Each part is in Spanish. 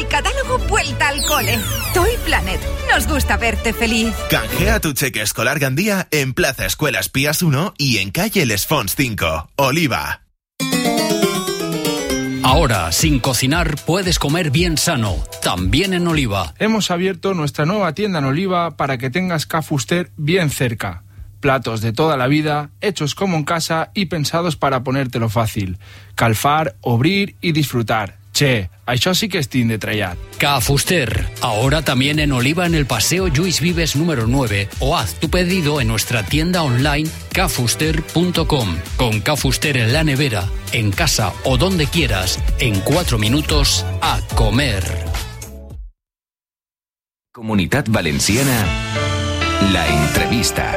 el catálogo Vuelta al Cole. Toy Planet. Nos gusta verte feliz. Canjea tu cheque escolar Gandía en Plaza Escuelas Pías 1 y en calle Les Fonts 5. Oliva. Ahora, sin cocinar, puedes comer bien sano, también en Oliva. Hemos abierto nuestra nueva tienda en Oliva para que tengas Ca Fuster bien cerca. Platos de toda la vida, hechos como en casa y pensados para ponértelo fácil. Calfar, obrir y disfrutar. Che, això sí que és tin de trellat. Ca Fuster, ahora también en Oliva en el Paseo Lluís Vives número 9 o haz tu pedido en nuestra tienda online cafuster.com. Con Ca Fuster en la nevera, en casa o donde quieras, en 4 minutos a comer. Comunitat Valenciana, la entrevista.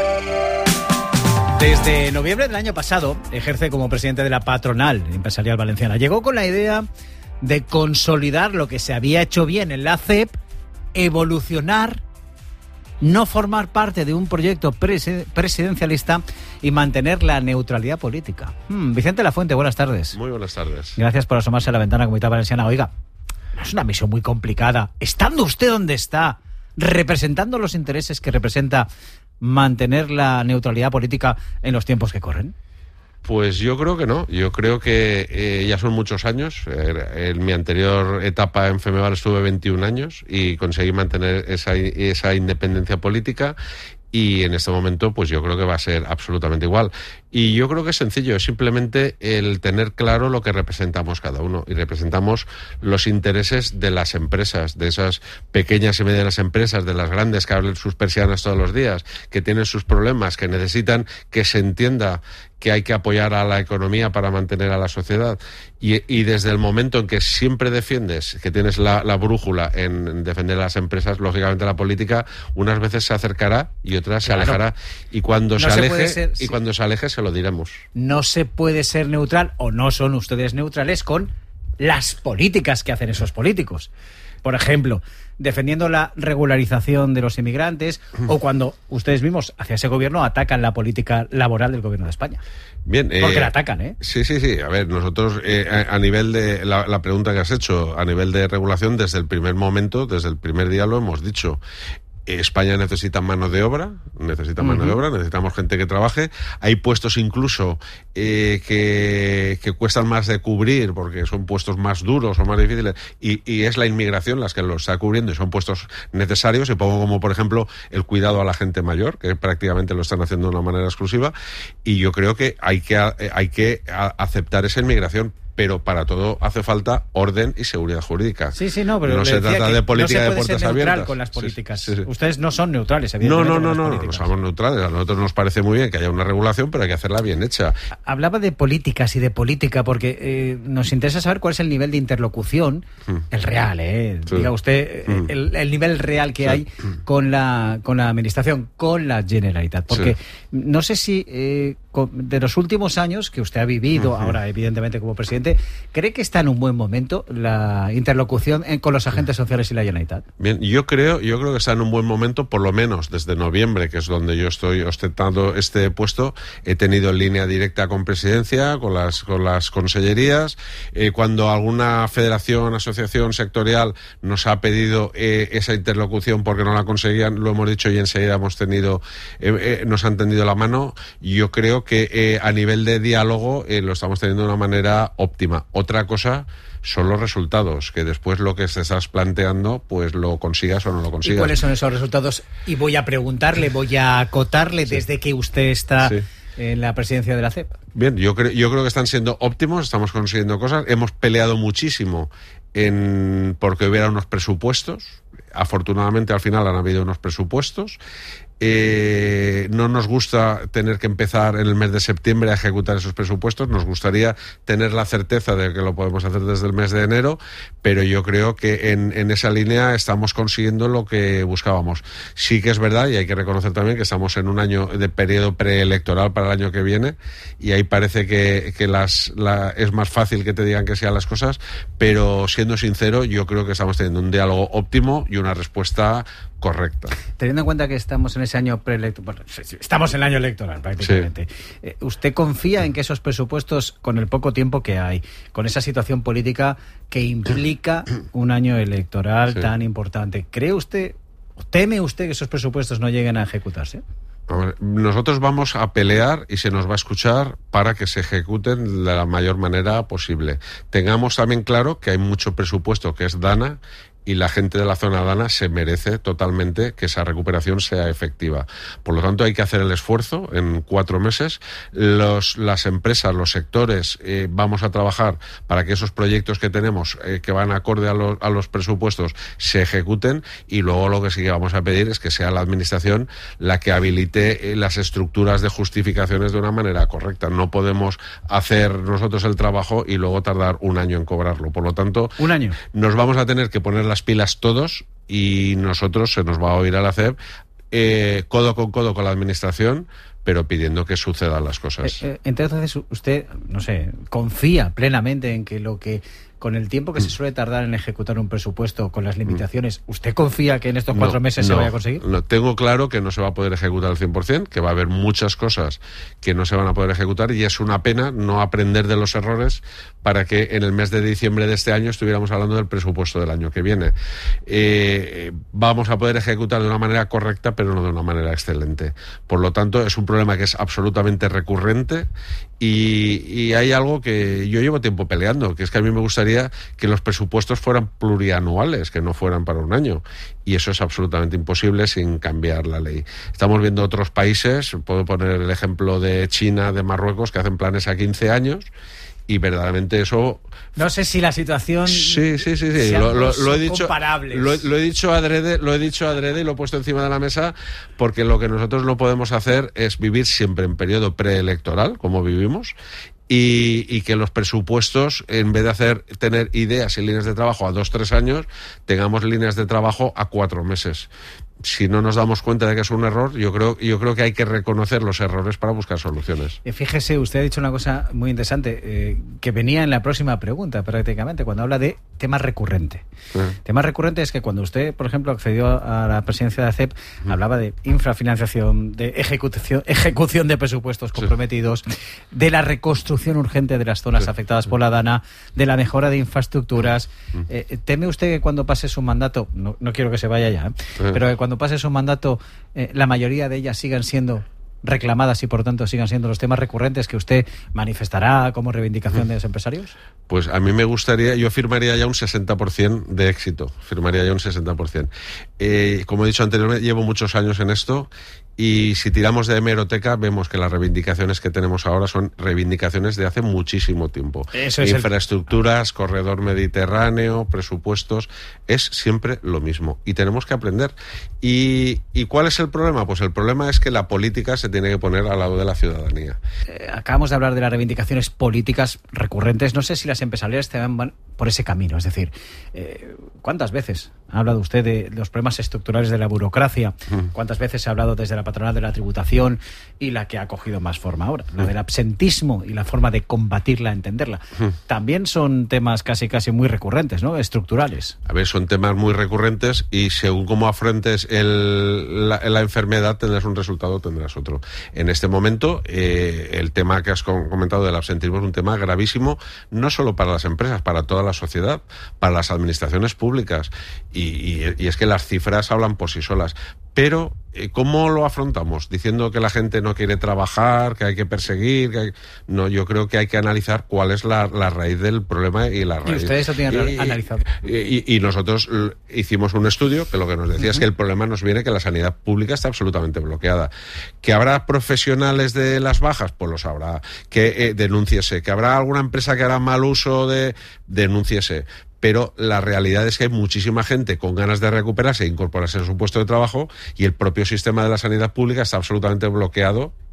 Desde noviembre del año pasado ejerce como presidente de la Patronal Empresarial Valenciana. Llegó con la idea de consolidar lo que se había hecho bien en la CEP, evolucionar, no formar parte de un proyecto presidencialista y mantener la neutralidad política. Vicente Lafuente, buenas tardes. Muy buenas tardes. Gracias por asomarse a la ventana Comunidad Valenciana. Oiga, no es una misión muy complicada. Estando usted donde está, representando los intereses que representa, mantener la neutralidad política en los tiempos que corren. Pues yo creo que no. Yo creo que ya son muchos años. En mi anterior etapa en Femeval estuve 21 años y conseguí mantener esa independencia política. Y en este momento, pues yo creo que va a ser absolutamente igual. Y yo creo que es sencillo, es simplemente el tener claro lo que representamos cada uno. Y representamos los intereses de las empresas, de esas pequeñas y medianas empresas, de las grandes que abren sus persianas todos los días, que tienen sus problemas, que necesitan que se entienda que hay que apoyar a la economía para mantener a la sociedad. Y desde el momento en que siempre defiendes, que tienes la brújula en defender a las empresas, lógicamente la política unas veces se acercará y otras se alejará. Y cuando se aleje se lo diremos. No se puede ser neutral, o no son ustedes neutrales con las políticas que hacen esos políticos. Por ejemplo, defendiendo la regularización de los inmigrantes o cuando ustedes mismos hacia ese gobierno atacan la política laboral del gobierno de España. Bien, porque la atacan, ¿eh? Sí. A ver, nosotros, a nivel de la pregunta que has hecho, a nivel de regulación, desde el primer momento, desde el primer día lo hemos dicho. España necesita mano de obra, necesitamos gente que trabaje. Hay puestos incluso que cuestan más de cubrir porque son puestos más duros o más difíciles y es la inmigración las que los está cubriendo y son puestos necesarios. Y pongo como, por ejemplo, el cuidado a la gente mayor, que prácticamente lo están haciendo de una manera exclusiva. Y yo creo que hay que aceptar esa inmigración. Pero para todo hace falta orden y seguridad jurídica. Pero no se trata de política de puertas abiertas. No se puede ser neutral con las políticas. Sí. Ustedes no son neutrales, evidentemente. No somos neutrales. A nosotros nos parece muy bien que haya una regulación, pero hay que hacerla bien hecha. Hablaba de políticas y de política porque nos interesa saber cuál es el nivel de interlocución, el real, diga usted, el nivel real que hay con la administración, con la Generalitat. Porque no sé si de los últimos años que usted ha vivido, ahora evidentemente como presidente, ¿cree que está en un buen momento la interlocución con los agentes sociales y la Generalitat? Bien, yo creo que está en un buen momento, por lo menos desde noviembre, que es donde yo estoy ostentando este puesto. He tenido línea directa con Presidencia, con las consellerías. Cuando alguna federación, asociación sectorial nos ha pedido esa interlocución porque no la conseguían, lo hemos dicho y enseguida nos han tendido la mano. Yo creo que a nivel de diálogo lo estamos teniendo de una manera óptima. Otra cosa son los resultados, que después lo que te estás planteando, pues lo consigas o no lo consigas. ¿Y cuáles son esos resultados? Y voy a preguntarle, voy a acotarle desde que usted está en la presidencia de la CEP. Bien, yo creo que están siendo óptimos, estamos consiguiendo cosas. Hemos peleado muchísimo porque hubiera unos presupuestos. Afortunadamente al final han habido unos presupuestos. No nos gusta tener que empezar en el mes de septiembre a ejecutar esos presupuestos. Nos gustaría tener la certeza de que lo podemos hacer desde el mes de enero, pero yo creo que en esa línea estamos consiguiendo lo que buscábamos. Sí que es verdad, y hay que reconocer también que estamos en un año de periodo preelectoral para el año que viene, y ahí parece que es más fácil que te digan que sean las cosas, pero siendo sincero, yo creo que estamos teniendo un diálogo óptimo y una respuesta correcta. Teniendo en cuenta que estamos en ese año preelectoral, estamos en el año electoral prácticamente, sí. ¿Usted confía en que esos presupuestos, con el poco tiempo que hay, con esa situación política que implica un año electoral tan importante, ¿cree usted, o teme usted que esos presupuestos no lleguen a ejecutarse? Nosotros vamos a pelear y se nos va a escuchar para que se ejecuten de la mayor manera posible. Tengamos también claro que hay mucho presupuesto que es Dana y la gente de la zona Dana se merece totalmente que esa recuperación sea efectiva. Por lo tanto, hay que hacer el esfuerzo en 4 meses. Las empresas, los sectores, vamos a trabajar para que esos proyectos que tenemos, que van acorde a los presupuestos, se ejecuten, y luego lo que sí que vamos a pedir es que sea la Administración la que habilite las estructuras de justificaciones de una manera correcta. No podemos hacer nosotros el trabajo y luego tardar 1 año en cobrarlo. Por lo tanto, ¿1 año? Nos vamos a tener que poner las pilas todos, y nosotros se nos va a oír a la CEP codo con codo con la Administración, pero pidiendo que sucedan las cosas. Entonces usted, no sé, confía plenamente en que con el tiempo que se suele tardar en ejecutar un presupuesto, con las limitaciones, ¿usted confía que en estos 4 meses se vaya a conseguir? No, tengo claro que no se va a poder ejecutar al 100%, que va a haber muchas cosas que no se van a poder ejecutar, y es una pena no aprender de los errores para que en el mes de diciembre de este año estuviéramos hablando del presupuesto del año que viene. Vamos a poder ejecutar de una manera correcta, pero no de una manera excelente. Por lo tanto, es un problema que es absolutamente recurrente, y hay algo que yo llevo tiempo peleando, que es que a mí me gustaría que los presupuestos fueran plurianuales, que no fueran para 1 año, y eso es absolutamente imposible sin cambiar la ley. Estamos viendo otros países, puedo poner el ejemplo de China, de Marruecos, que hacen planes a 15 años, y verdaderamente eso... No sé si la situación... Sí. Lo he dicho, comparables. Lo he dicho adrede y lo he puesto encima de la mesa, porque lo que nosotros no podemos hacer es vivir siempre en periodo preelectoral, como vivimos, y que los presupuestos, en vez de tener ideas y líneas de trabajo a 2-3 años, tengamos líneas de trabajo a 4 meses. Si no nos damos cuenta de que es un error, yo creo que hay que reconocer los errores para buscar soluciones. Fíjese, usted ha dicho una cosa muy interesante, que venía en la próxima pregunta prácticamente, cuando habla de tema recurrente. Tema recurrente es que cuando usted, por ejemplo, accedió a la presidencia de la CEP, hablaba de infrafinanciación, de ejecución de presupuestos comprometidos, de la reconstrucción urgente de las zonas afectadas por la Dana, de la mejora de infraestructuras. ¿Teme usted que cuando pase su mandato, no quiero que se vaya ya, pero que cuando pase su mandato, la mayoría de ellas sigan siendo reclamadas y por tanto sigan siendo los temas recurrentes que usted manifestará como reivindicación de los empresarios? Pues a mí me gustaría, yo firmaría ya un 60% de éxito, firmaría ya un 60%. Como he dicho anteriormente, llevo muchos años en esto, y si tiramos de hemeroteca vemos que las reivindicaciones que tenemos ahora son reivindicaciones de hace muchísimo tiempo. Infraestructuras, corredor mediterráneo, presupuestos, es siempre lo mismo y tenemos que aprender. ¿Y cuál es el problema? Pues el problema es que la política se tiene que poner al lado de la ciudadanía. Acabamos de hablar de las reivindicaciones políticas recurrentes. No sé si las empresariales también van por ese camino. Es decir, ¿cuántas veces ha hablado usted de los problemas estructurales de la burocracia? ¿Cuántas veces ha hablado desde la patronal de la tributación y la que ha cogido más forma ahora, la del absentismo y la forma de combatirla, entenderla? También son temas casi muy recurrentes, ¿no? Estructurales. A ver, son temas muy recurrentes, y según cómo afrontes la enfermedad tendrás un resultado, tendrás otro. En este momento, el tema que has comentado del absentismo es un tema gravísimo, no solo para las empresas, para toda la sociedad, para las administraciones públicas, y es que las cifras hablan por sí solas. Pero, ¿cómo lo afrontamos? ¿Diciendo que la gente no quiere trabajar, que hay que perseguir? No, yo creo que hay que analizar cuál es la raíz del problema y la raíz. ¿Y ustedes lo tienen analizado? Y nosotros hicimos un estudio que lo que nos decía es que el problema nos viene que la sanidad pública está absolutamente bloqueada. ¿Que habrá profesionales de las bajas? Pues los habrá. Que denúnciese. ¿Que habrá alguna empresa que hará mal uso denúnciese? Pero la realidad es que hay muchísima gente con ganas de recuperarse e incorporarse a su puesto de trabajo, y el propio sistema de la sanidad pública está absolutamente bloqueado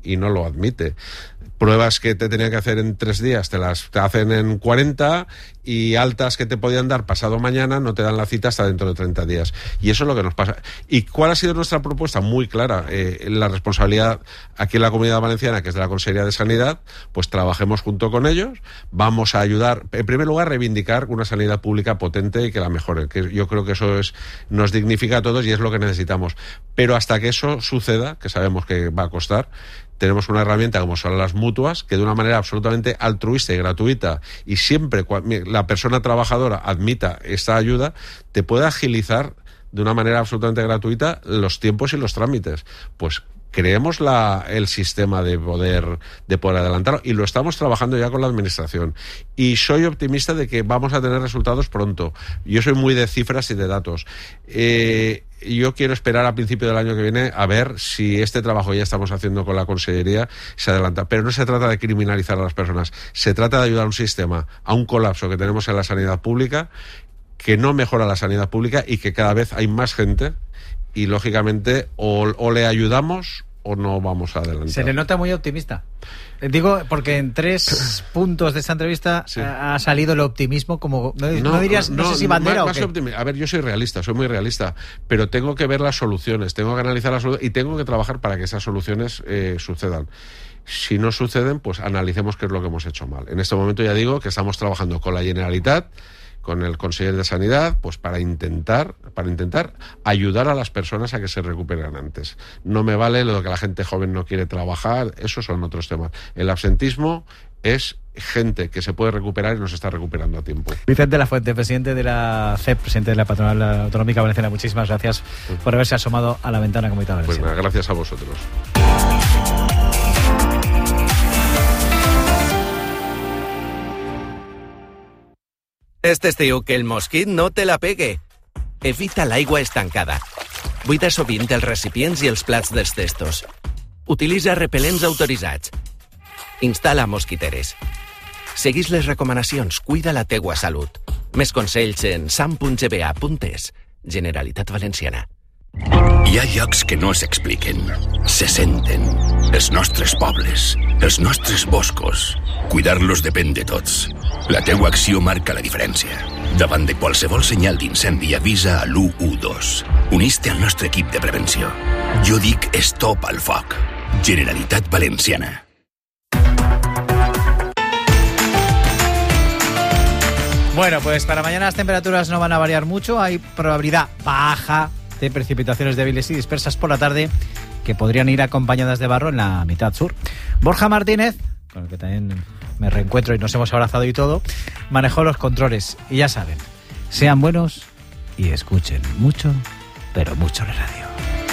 y no lo admite. Pruebas que te tenían que hacer en 3 días te hacen en 40, y altas que te podían dar pasado mañana no te dan la cita hasta dentro de 30 días. Y eso es lo que nos pasa. ¿Y cuál ha sido nuestra propuesta? Muy clara. La responsabilidad aquí en la Comunidad Valenciana, que es de la Consellería de Sanidad, pues trabajemos junto con ellos. Vamos a ayudar, en primer lugar, reivindicar una sanidad pública potente y que la mejore, que yo creo que eso nos dignifica a todos y es lo que necesitamos. Pero hasta que eso suceda, que sabemos que va a costar, tenemos una herramienta como son las mutuas, que de una manera absolutamente altruista y gratuita, y siempre la persona trabajadora admita esta ayuda, te puede agilizar de una manera absolutamente gratuita los tiempos y los trámites. Pues creemos el sistema de poder adelantarlo, y lo estamos trabajando ya con la administración, y soy optimista de que vamos a tener resultados pronto. Yo soy muy de cifras y de datos. Yo quiero esperar a principio del año que viene a ver si este trabajo que ya estamos haciendo con la Consellería se adelanta. Pero no se trata de criminalizar a las personas, se trata de ayudar a un sistema, a un colapso que tenemos en la sanidad pública, que no mejora la sanidad pública y que cada vez hay más gente, y lógicamente o le ayudamos o no vamos a adelantar. Se le nota muy optimista. Digo, porque en 3 puntos de esta entrevista ha salido el optimismo como... No dirías, no sé si bandera más o qué. A ver, yo soy realista, soy muy realista, pero tengo que ver las soluciones, tengo que analizar las soluciones y tengo que trabajar para que esas soluciones sucedan. Si no suceden, pues analicemos qué es lo que hemos hecho mal. En este momento ya digo que estamos trabajando con la Generalitat, con el Conseller de Sanidad, pues para intentar ayudar a las personas a que se recuperen antes. No me vale lo de que la gente joven no quiere trabajar, esos son otros temas. El absentismo es gente que se puede recuperar y no se está recuperando a tiempo. Vicente Lafuente, presidente de la CEP, presidente de la Patronal Autonómica Valenciana, muchísimas gracias por haberse asomado a la ventana Comunidad Valenciana. Pues nada, gracias a vosotros. Este estiu que el mosquit no te la pegue. Evita l'aigua estancada. Buida sovint els recipients i els plats dels testos. Utilitza repel·lents autoritzats. Instal·la mosquiteres. Seguís les recomanacions, cuida la teua salut. Més consells en sam.gba.es. Generalitat Valenciana. Hi ha llocs que no s'expliquen, se senten. Els nostres pobles, els nostres boscos. Cuidar-los depèn de tots. La teua acció marca la diferència. Davant de qualsevol senyal d'incendi, avisa a l'112. Unís-te al nostre equip de prevenció. Jo dic stop al foc. Generalitat Valenciana. Bueno, pues para mañana las temperaturas no van a variar mucho. Hay probabilidad baja de precipitaciones débiles y dispersas por la tarde que podrían ir acompañadas de barro en la mitad sur. Borja Martínez, con el que también me reencuentro y nos hemos abrazado y todo, manejó los controles. Y ya saben, sean buenos y escuchen mucho, pero mucho la radio.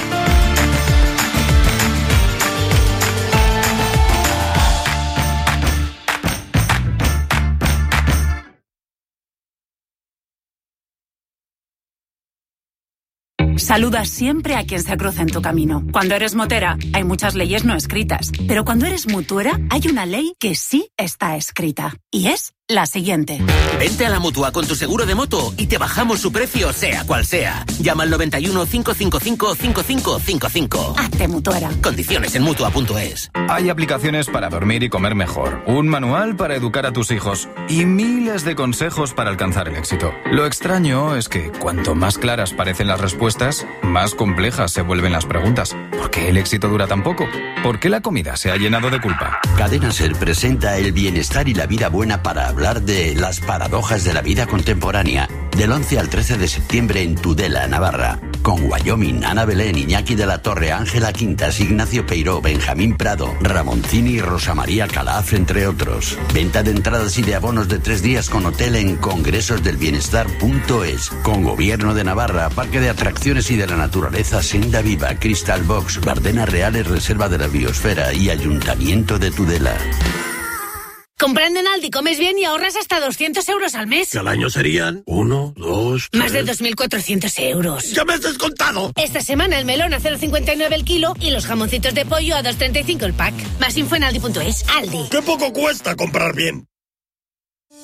Saluda siempre a quien se cruza en tu camino. Cuando eres motera, hay muchas leyes no escritas. Pero cuando eres mutuera, hay una ley que sí está escrita. Y es la siguiente. Vente a la Mutua con tu seguro de moto y te bajamos su precio, sea cual sea. Llama al 91 555 5555. Hazte mutuera. Condiciones en Mutua.es. Hay aplicaciones para dormir y comer mejor, un manual para educar a tus hijos y miles de consejos para alcanzar el éxito. Lo extraño es que cuanto más claras parecen las respuestas, más complejas se vuelven las preguntas. ¿Por qué el éxito dura tan poco? ¿Por qué la comida se ha llenado de culpa? Cadena Ser presenta el bienestar y la vida buena para hablar de las paradojas de la vida contemporánea. Del 11 al 13 de septiembre en Tudela, Navarra. Con Wyoming, Ana Belén, Iñaki de la Torre, Ángela Quintas, Ignacio Peiró, Benjamín Prado, Ramoncini y Rosa María Calaf, entre otros. Venta de entradas y de abonos de 3 días con hotel en congresosdelbienestar.es. Con Gobierno de Navarra, Parque de Atracciones y de la Naturaleza Senda Viva, Crystal Box, Bardenas Reales, Reserva de la Biosfera y Ayuntamiento de Tudela. Comprando en Aldi comes bien y ahorras hasta 200 euros al mes. Que al año serían 1, 2, 3... Más de 2.400 euros. ¡Ya me has descontado! Esta semana el melón a 0,59 el kilo y los jamoncitos de pollo a 2,35 el pack. Más info en Aldi.es. Aldi. ¡Qué poco cuesta comprar bien!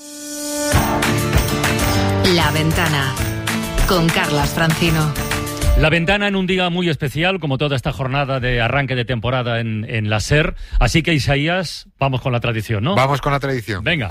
La Ventana con Carlas Francino. La Ventana en un día muy especial, como toda esta jornada de arranque de temporada en la SER. Así que, Isaías, vamos con la tradición, ¿no? Vamos con la tradición. Venga.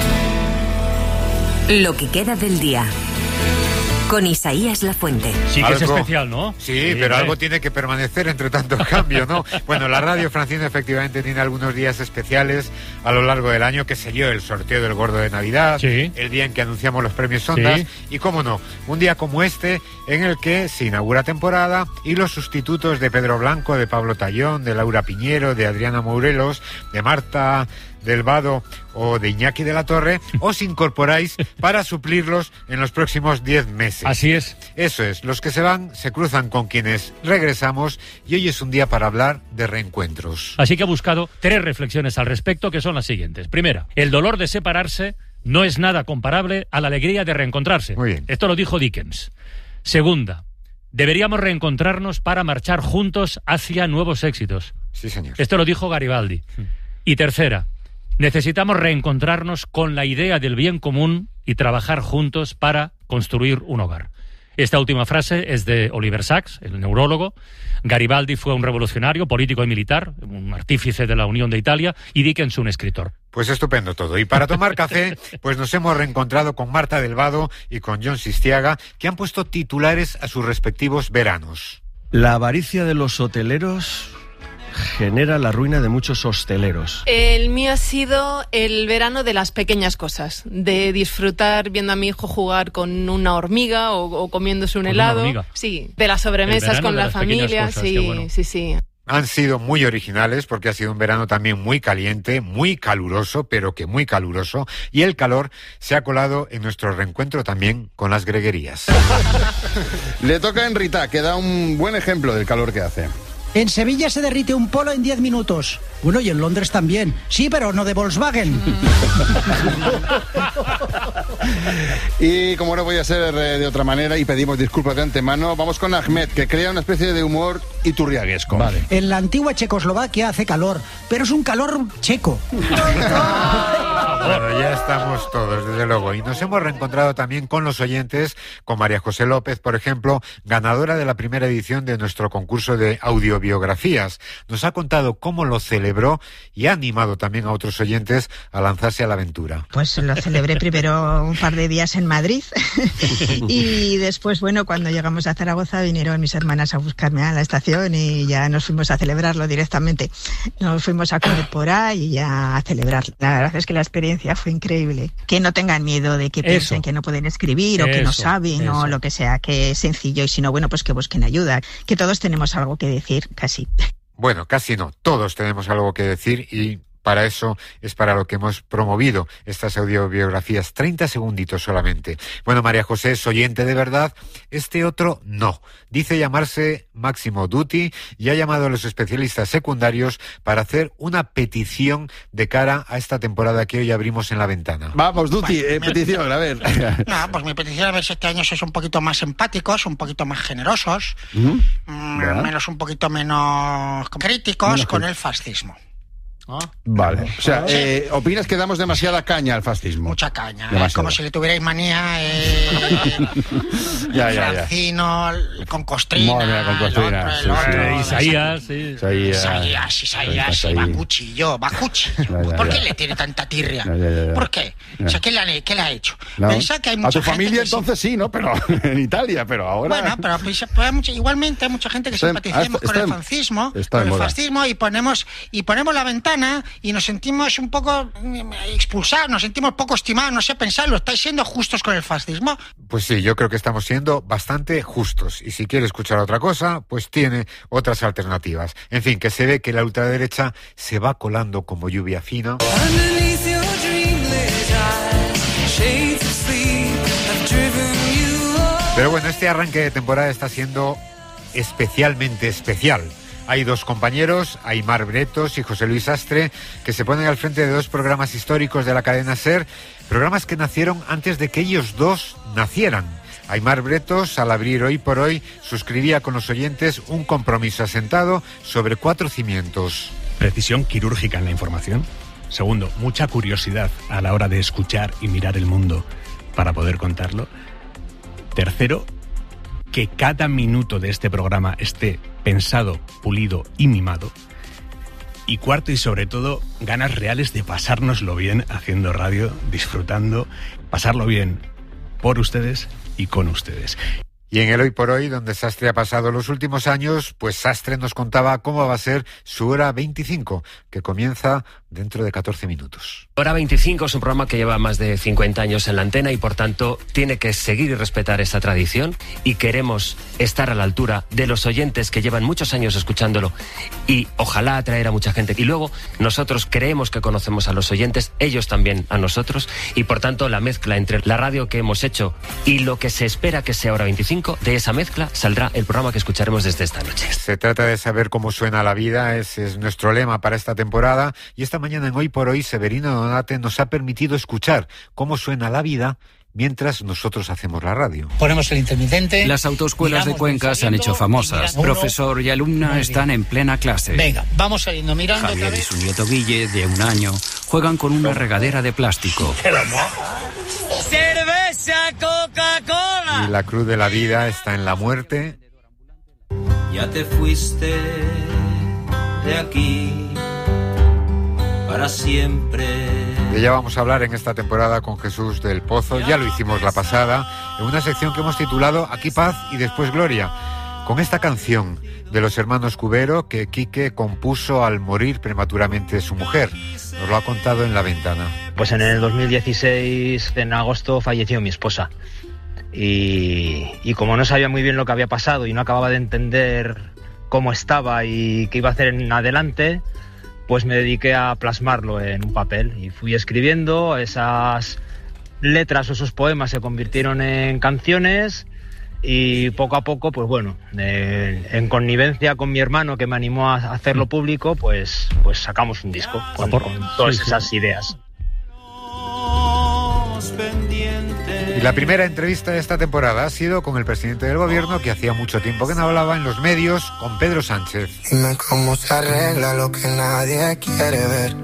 Lo que queda del día. Con Isaías Lafuente. Sí que es especial, ¿no? Sí, pero algo tiene que permanecer entre tanto cambio, ¿no? Bueno, la radio Francina efectivamente tiene algunos días especiales a lo largo del año, que se dio el sorteo del Gordo de Navidad, el día en que anunciamos los premios Ondas, y cómo no, un día como este en el que se inaugura temporada y los sustitutos de Pedro Blanco, de Pablo Tallón, de Laura Piñero, de Adriana Morelos, de Marta del Vado o de Iñaki de la Torre, os incorporáis para suplirlos en los próximos 10 meses. Así es. Eso es, los que se van se cruzan con quienes regresamos, y hoy es un día para hablar de reencuentros. Así que he buscado 3 reflexiones al respecto, que son las siguientes. Primera, el dolor de separarse no es nada comparable a la alegría de reencontrarse. Muy bien. Esto lo dijo Dickens. Segunda, deberíamos reencontrarnos para marchar juntos hacia nuevos éxitos. Sí, señor. Esto lo dijo Garibaldi. Y tercera, necesitamos reencontrarnos con la idea del bien común y trabajar juntos para construir un hogar. Esta última frase es de Oliver Sacks, el neurólogo. Garibaldi fue un revolucionario, político y militar, un artífice de la Unión de Italia, y Dickens un escritor. Pues estupendo todo. Y para tomar café, pues nos hemos reencontrado con Marta del Vado y con John Sistiaga, que han puesto titulares a sus respectivos veranos. La avaricia de los hoteleros genera la ruina de muchos hosteleros. El mío ha sido el verano de las pequeñas cosas, de disfrutar viendo a mi hijo jugar con una hormiga o comiéndose un helado. Sí, de las sobremesas con la familia. Cosas, sí, bueno. Sí. Han sido muy originales porque ha sido un verano también muy caliente, muy caluroso, pero que muy caluroso, y el calor se ha colado en nuestro reencuentro también con las greguerías. Le toca a Enrita, que da un buen ejemplo del calor que hace. En Sevilla se derrite un polo en 10 minutos. Bueno, y en Londres también. Sí, pero no de Volkswagen. Y como no voy a ser de otra manera, y pedimos disculpas de antemano, vamos con Ahmed, que crea una especie de humor iturriaguesco. Vale. En la antigua Checoslovaquia hace calor, pero es un calor checo. Bueno, ya estamos todos, desde luego. Y nos hemos reencontrado también con los oyentes, con María José López, por ejemplo, ganadora de la primera edición de nuestro concurso de audiobiografías. Nos ha contado cómo lo celebró y ha animado también a otros oyentes a lanzarse a la aventura. Pues lo celebré primero un par de días en Madrid y después, bueno, cuando llegamos a Zaragoza vinieron mis hermanas a buscarme a la estación y ya nos fuimos a celebrarlo directamente. Nos fuimos a comer por ahí y ya a celebrar. La verdad es que la experiencia fue increíble. Que no tengan miedo de que piensen que no pueden escribir o que no saben o lo que sea, que es sencillo, y si no, bueno, pues que busquen ayuda. Que todos tenemos algo que decir, casi. Bueno, casi no. Todos tenemos algo que decir, y para eso es para lo que hemos promovido estas audiobiografías. 30 segunditos solamente. Bueno, María José es oyente de verdad. Este otro no. Dice llamarse Máximo Dutti y ha llamado a los especialistas secundarios para hacer una petición de cara a esta temporada que hoy abrimos en La Ventana. Vamos, Dutti, petición, a ver. No, pues mi petición es ver si este año sois un poquito más empáticos, un poquito más generosos, un poquito menos críticos con el fascismo. Vale, o sea, ¿opinas que damos demasiada caña al fascismo? Mucha caña, como si le tuvierais manía Francino, con Costrina, Isaías, y Bakuchi, ¿por qué le tiene tanta tirria? ¿Por qué? O sea, ¿qué le ha hecho? Pensa que hay mucha a tu familia entonces sí, ¿no? Pero en Italia, pero ahora... Bueno, pero igualmente hay mucha gente que simpaticemos con el fascismo, y ponemos La Ventana y nos sentimos un poco expulsados, nos sentimos poco estimados, no sé pensarlo. ¿Estáis siendo justos con el fascismo? Pues sí, yo creo que estamos siendo bastante justos, y si quiere escuchar otra cosa, pues tiene otras alternativas. En fin, que se ve que la ultraderecha se va colando como lluvia fina. Pero bueno, este arranque de temporada está siendo especialmente especial. Hay dos compañeros, Aimar Bretos y José Luis Astre, que se ponen al frente de dos programas históricos de la cadena SER, programas que nacieron antes de que ellos dos nacieran. Aimar Bretos, al abrir Hoy por Hoy, suscribía con los oyentes un compromiso asentado sobre 4 cimientos. Precisión quirúrgica en la información. Segundo, mucha curiosidad a la hora de escuchar y mirar el mundo para poder contarlo. Tercero, que cada minuto de este programa esté pensado, pulido y mimado. Y cuarto, y sobre todo, ganas reales de pasárnoslo bien haciendo radio, disfrutando, pasarlo bien por ustedes y con ustedes. Y en el Hoy por Hoy, donde Sastre ha pasado los últimos años, pues Sastre nos contaba cómo va a ser su hora 25, que comienza dentro de 14 minutos. Hora 25 es un programa que lleva más de 50 años en la antena y, por tanto, tiene que seguir y respetar esa tradición, y queremos estar a la altura de los oyentes que llevan muchos años escuchándolo y ojalá atraer a mucha gente. Y luego nosotros creemos que conocemos a los oyentes, ellos también a nosotros, y por tanto la mezcla entre la radio que hemos hecho y lo que se espera que sea Hora 25, de esa mezcla saldrá el programa que escucharemos desde esta noche. Se trata de saber cómo suena la vida, ese es nuestro lema para esta temporada, y esta mañana en Hoy por Hoy Severino Donate nos ha permitido escuchar cómo suena la vida mientras nosotros hacemos la radio. Ponemos el intermitente. Las autoescuelas de Cuenca se han hecho famosas. Profesor y alumna están en plena clase. Venga, vamos saliendo mirando. Javier y su nieto Guille, de 1 año, juegan con una regadera de plástico. ¡Cerveza, Coca-Cola! Y la cruz de la vida está en la muerte. Ya te fuiste de aquí para siempre. De ella vamos a hablar en esta temporada con Jesús del Pozo. Ya lo hicimos la pasada, en una sección que hemos titulado Aquí paz y después gloria, con esta canción de los hermanos Cubero que Quique compuso al morir prematuramente su mujer. Nos lo ha contado en La Ventana. Pues en el 2016, en agosto, falleció mi esposa. Y como no sabía muy bien lo que había pasado y no acababa de entender cómo estaba y qué iba a hacer en adelante, pues me dediqué a plasmarlo en un papel y fui escribiendo. Esas letras o esos poemas se convirtieron en canciones y poco a poco, pues bueno, en connivencia con mi hermano, que me animó a hacerlo público, pues sacamos un disco con todas esas ideas. Y la primera entrevista de esta temporada ha sido con el presidente del gobierno, que hacía mucho tiempo que no hablaba en los medios, con Pedro Sánchez. Dime cómo se arregla lo que nadie quiere ver.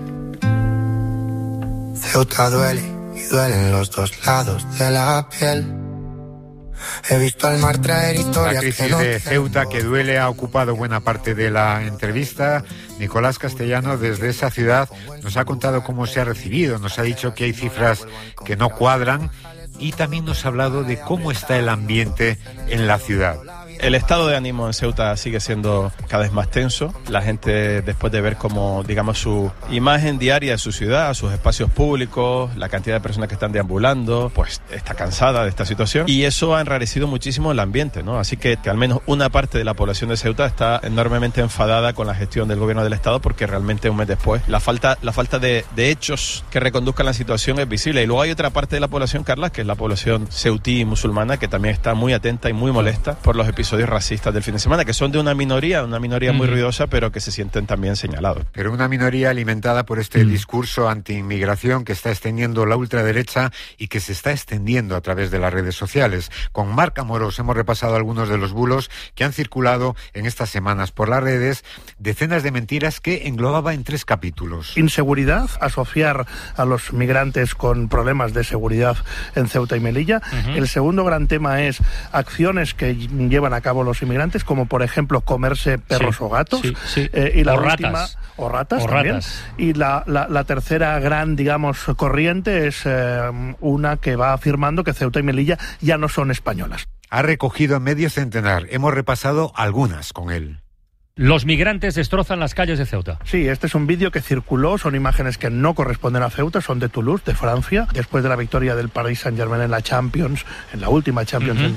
Ceuta duele y duelen los dos lados de la piel. He visto al mar traer historias. La crisis de Ceuta, que duele, ha ocupado buena parte de la entrevista. Nicolás Castellano, desde esa ciudad, nos ha contado cómo se ha recibido, nos ha dicho que hay cifras que no cuadran y también nos ha hablado de cómo está el ambiente en la ciudad. El estado de ánimo en Ceuta sigue siendo cada vez más tenso. La gente, después de ver cómo, digamos, su imagen diaria de su ciudad, sus espacios públicos, la cantidad de personas que están deambulando, pues está cansada de esta situación. Y eso ha enrarecido muchísimo el ambiente, ¿no? Así que al menos una parte de la población de Ceuta está enormemente enfadada con la gestión del gobierno del Estado, porque realmente un mes después la falta de hechos que reconduzcan la situación es visible. Y luego hay otra parte de la población, Carla, que es la población ceutí y musulmana, que también está muy atenta y muy molesta por los episodios racistas del fin de semana, que son de una minoría muy ruidosa, pero que se sienten también señalados. Pero una minoría alimentada por este discurso anti-inmigración que está extendiendo la ultraderecha y que se está extendiendo a través de las redes sociales. Con Marc Amorós hemos repasado algunos de los bulos que han circulado en estas semanas por las redes, decenas de mentiras que englobaba en 3 capítulos. Inseguridad, asociar a los migrantes con problemas de seguridad en Ceuta y Melilla. El segundo gran tema es acciones que llevan a cabo los inmigrantes, como por ejemplo comerse perros o gatos, y la última, o ratas también. Y la tercera gran, digamos, corriente es una que va afirmando que Ceuta y Melilla ya no son españolas. Ha recogido medio centenar, hemos repasado algunas con él. Los migrantes destrozan las calles de Ceuta. Sí, este es un vídeo que circuló, son imágenes que no corresponden a Ceuta, son de Toulouse, de Francia, después de la victoria del Paris Saint-Germain en la Champions, en la última Champions en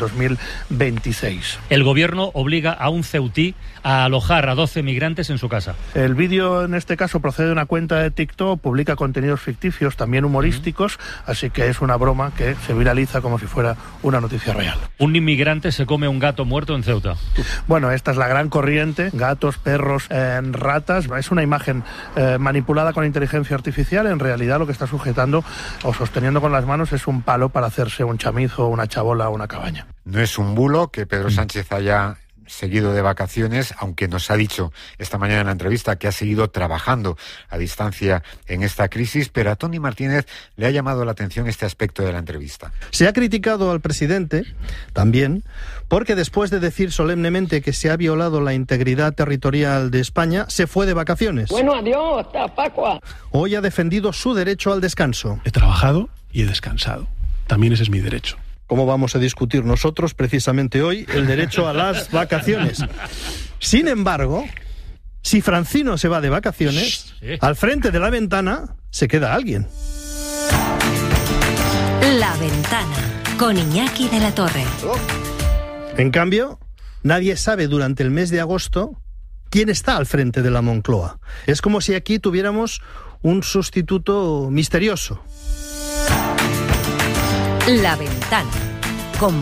2026. El gobierno obliga a un ceutí a alojar a 12 migrantes en su casa. El vídeo, en este caso, procede de una cuenta de TikTok, publica contenidos ficticios, también humorísticos, así que es una broma que se viraliza como si fuera una noticia real. Un inmigrante se come un gato muerto en Ceuta. Bueno, esta es la gran corriente, gatos, perros, ratas. Es una imagen manipulada con inteligencia artificial. En realidad lo que está sujetando o sosteniendo con las manos es un palo para hacerse un chamizo, una chabola o una cabaña. No es un bulo que Pedro Sánchez haya seguido de vacaciones, aunque nos ha dicho esta mañana en la entrevista que ha seguido trabajando a distancia en esta crisis, pero a Tony Martínez le ha llamado la atención este aspecto de la entrevista. Se ha criticado al presidente también porque después de decir solemnemente que se ha violado la integridad territorial de España, se fue de vacaciones. Bueno, adiós, hasta Pascua. Hoy ha defendido su derecho al descanso. He trabajado y he descansado. También ese es mi derecho. ¿Cómo vamos a discutir nosotros precisamente hoy el derecho a las vacaciones? Sin embargo, si Francino se va de vacaciones, al frente de la ventana se queda alguien. La Ventana, con Iñaki de la Torre. En cambio, nadie sabe durante el mes de agosto quién está al frente de la Moncloa. Es como si aquí tuviéramos un sustituto misterioso. La Ventana, con...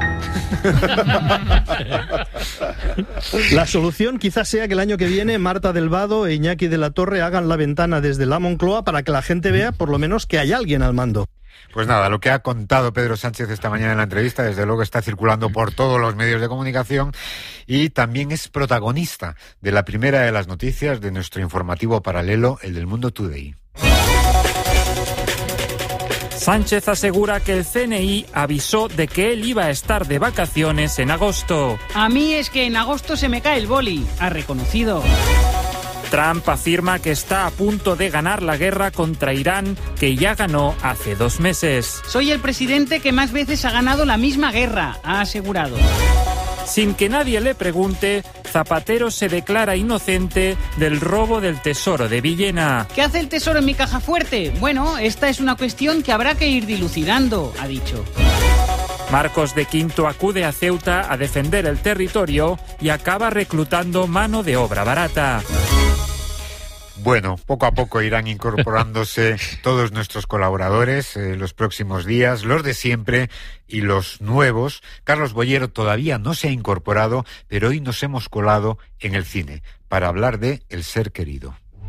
La solución quizás sea que el año que viene Marta del Vado e Iñaki de la Torre hagan La Ventana desde la Moncloa para que la gente vea por lo menos que hay alguien al mando. Pues nada, lo que ha contado Pedro Sánchez esta mañana en la entrevista, desde luego está circulando por todos los medios de comunicación y también es protagonista de la primera de las noticias de nuestro informativo paralelo, el del Mundo Today. Sánchez asegura que el CNI avisó de que él iba a estar de vacaciones en agosto. A mí es que en agosto se me cae el boli, ha reconocido. Trump afirma que está a punto de ganar la guerra contra Irán, que ya ganó hace 2 meses. Soy el presidente que más veces ha ganado la misma guerra, ha asegurado. Sin que nadie le pregunte, Zapatero se declara inocente del robo del tesoro de Villena. ¿Qué hace el tesoro en mi caja fuerte? Bueno, esta es una cuestión que habrá que ir dilucidando, ha dicho. Marcos de Quinto acude a Ceuta a defender el territorio y acaba reclutando mano de obra barata. Bueno, poco a poco irán incorporándose todos nuestros colaboradores los próximos días, los de siempre y los nuevos. Carlos Bollero todavía no se ha incorporado, pero hoy nos hemos colado en el cine para hablar de El ser querido.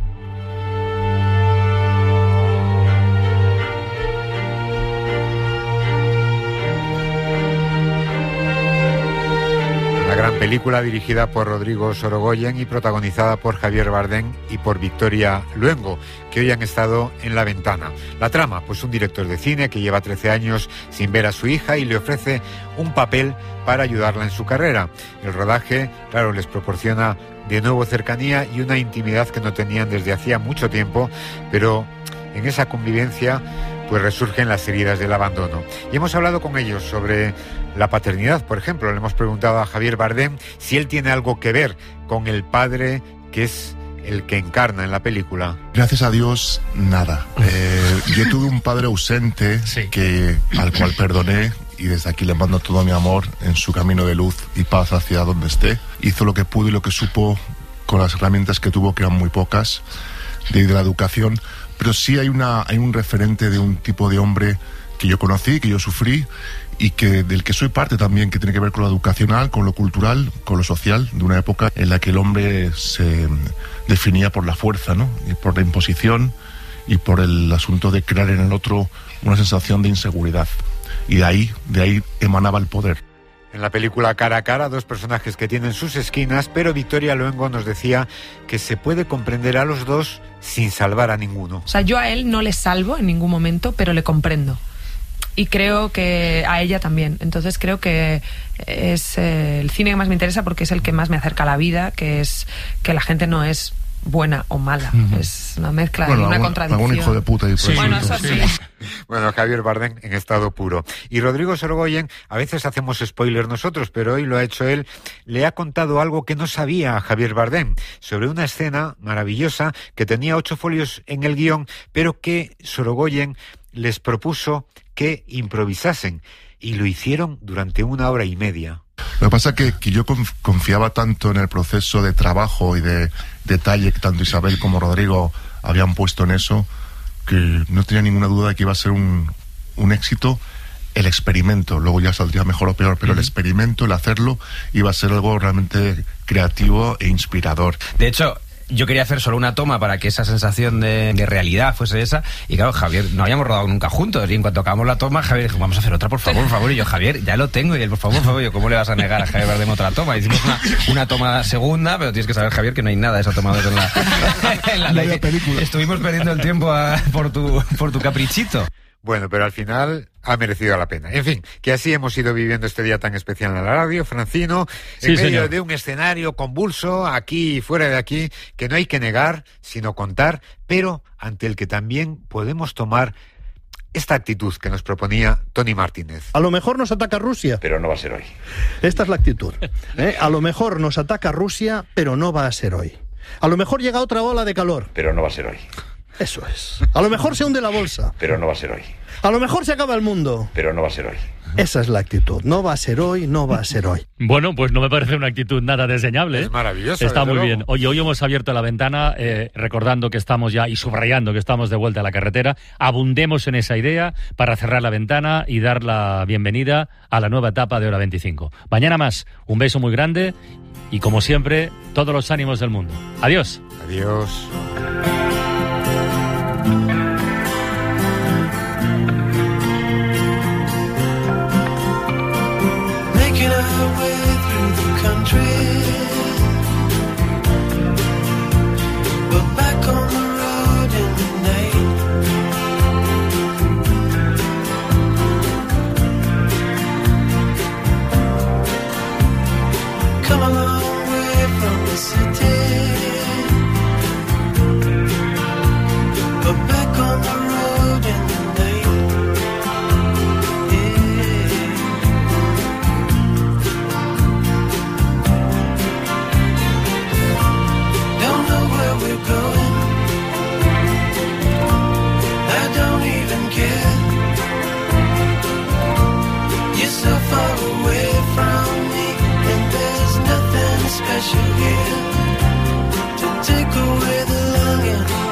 Una gran película dirigida por Rodrigo Sorogoyen y protagonizada por Javier Bardem y por Victoria Luengo, que hoy han estado en La Ventana. La trama, pues un director de cine que lleva 13 años sin ver a su hija y le ofrece un papel para ayudarla en su carrera. El rodaje, claro, les proporciona de nuevo cercanía y una intimidad que no tenían desde hacía mucho tiempo, pero en esa convivencia pues resurgen las heridas del abandono. Y hemos hablado con ellos sobre la paternidad, por ejemplo. Le hemos preguntado a Javier Bardem si él tiene algo que ver con el padre que es el que encarna en la película. Gracias a Dios, nada. Yo tuve un padre ausente al cual perdoné y desde aquí le mando todo mi amor en su camino de luz y paz hacia donde esté. Hizo lo que pudo y lo que supo con las herramientas que tuvo, que eran muy pocas, de la educación. Pero sí hay un referente de un tipo de hombre que yo conocí, que yo sufrí y del que soy parte también, que tiene que ver con lo educacional, con lo cultural, con lo social, de una época en la que el hombre se definía por la fuerza, ¿no? Y por la imposición y por el asunto de crear en el otro una sensación de inseguridad. Y de ahí emanaba el poder. En la película Cara a Cara, dos personajes que tienen sus esquinas, pero Victoria Luengo nos decía que se puede comprender a los dos sin salvar a ninguno. O sea, yo a él no le salvo en ningún momento, pero le comprendo. Y creo que a ella también. Entonces creo que es el cine que más me interesa porque es el que más me acerca a la vida, que es que la gente no es buena o mala. Es una mezcla y una contradicción. Algún hijo de puta. Y bueno, eso sí. Bueno, Javier Bardem en estado puro. Y Rodrigo Sorogoyen, a veces hacemos spoiler nosotros, pero hoy lo ha hecho él. Le ha contado algo que no sabía a Javier Bardem sobre una escena maravillosa que tenía 8 folios en el guión, pero que Sorogoyen les propuso que improvisasen y lo hicieron durante 1 hora y media. Lo que pasa es que yo confiaba tanto en el proceso de trabajo y de detalle que tanto Isabel como Rodrigo habían puesto en eso, que no tenía ninguna duda de que iba a ser un éxito el experimento. Luego ya saldría mejor o peor, pero el experimento, el hacerlo, iba a ser algo realmente creativo e inspirador. De hecho, yo quería hacer solo una toma para que esa sensación de realidad fuese esa, y claro, Javier, no habíamos rodado nunca juntos, y en cuanto acabamos la toma, Javier dijo, vamos a hacer otra, por favor, y yo, Javier, ya lo tengo, y él, por favor, yo, ¿cómo le vas a negar a Javier Bardem otra toma? Hicimos una toma segunda, pero tienes que saber, Javier, que no hay nada de esa toma en la película. Estuvimos perdiendo el tiempo por tu caprichito. Bueno, pero al final ha merecido la pena. En fin, que así hemos ido viviendo este día tan especial en la radio, Francino, en medio de un escenario convulso, aquí y fuera de aquí, que no hay que negar, sino contar, pero ante el que también podemos tomar esta actitud que nos proponía Tony Martínez. A lo mejor nos ataca Rusia. Pero no va a ser hoy. Esta es la actitud. A lo mejor nos ataca Rusia, pero no va a ser hoy. A lo mejor llega otra ola de calor. Pero no va a ser hoy. Eso es. A lo mejor se hunde la bolsa. Pero no va a ser hoy. A lo mejor se acaba el mundo. Pero no va a ser hoy. Esa es la actitud. No va a ser hoy, no va a ser hoy. Bueno, pues no me parece una actitud nada desdeñable. Es maravilloso. Está muy bien. Hoy hemos abierto la ventana, recordando que estamos ya y subrayando que estamos de vuelta a la carretera. Abundemos en esa idea para cerrar la ventana y dar la bienvenida a la nueva etapa de Hora 25. Mañana más. Un beso muy grande y, como siempre, todos los ánimos del mundo. Adiós. Adiós. Making our way through the country, but back on the road in the night. Come a long way from the city, but back on the road in the night. Don't know where we're going, I don't even care. You're so far away from me, and there's nothing special here to take away the longing.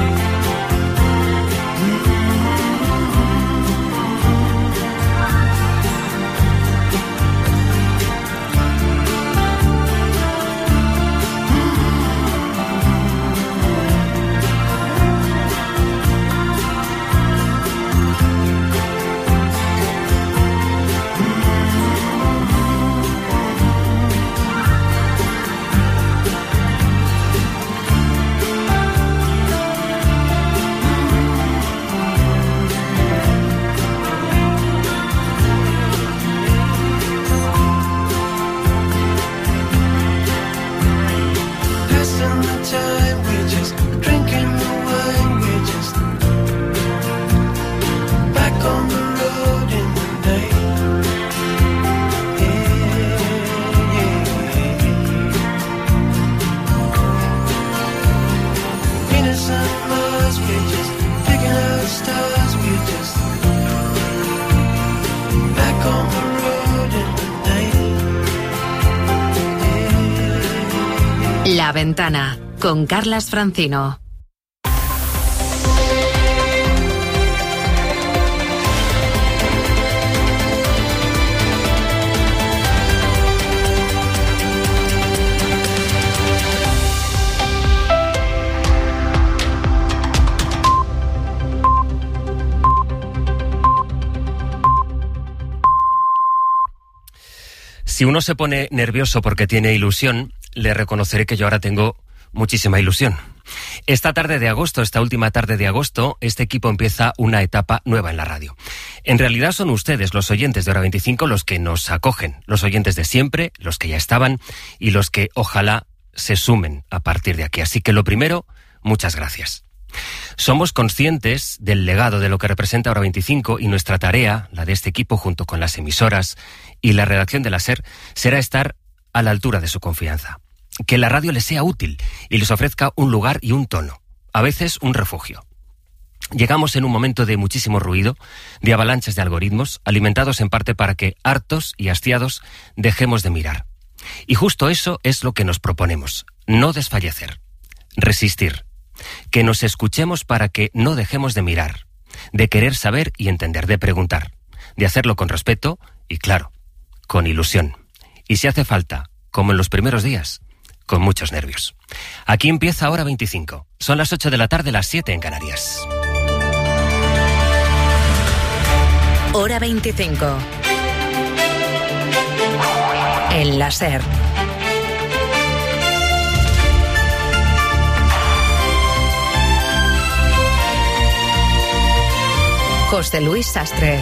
Passing the time, we're just drinking the wine, we're just back on the road in the night. Venus and Mars, we're just picking out stars, we're just back on the road in the night. La Ventana, con Carlas Francino. Si uno se pone nervioso porque tiene ilusión, le reconoceré que yo ahora tengo muchísima ilusión. Esta tarde de agosto, esta última tarde de agosto, este equipo empieza una etapa nueva en la radio. En realidad son ustedes, los oyentes de Hora 25, los que nos acogen, los oyentes de siempre, los que ya estaban y los que ojalá se sumen a partir de aquí. Así que lo primero, muchas gracias. Somos conscientes del legado de lo que representa Hora 25 y nuestra tarea, la de este equipo junto con las emisoras y la redacción de la SER, será estar a la altura de su confianza. Que la radio les sea útil y les ofrezca un lugar y un tono, a veces un refugio. Llegamos en un momento de muchísimo ruido, de avalanchas de algoritmos, alimentados en parte para que, hartos y hastiados, dejemos de mirar. Y justo eso es lo que nos proponemos, no desfallecer, resistir. Que nos escuchemos para que no dejemos de mirar, de querer saber y entender, de preguntar, de hacerlo con respeto y, claro, con ilusión. Y si hace falta, como en los primeros días, con muchos nervios. Aquí empieza Hora 25. Son las 8 de la tarde, las 7 en Canarias. Hora 25. El la SER. José Luis Sastre.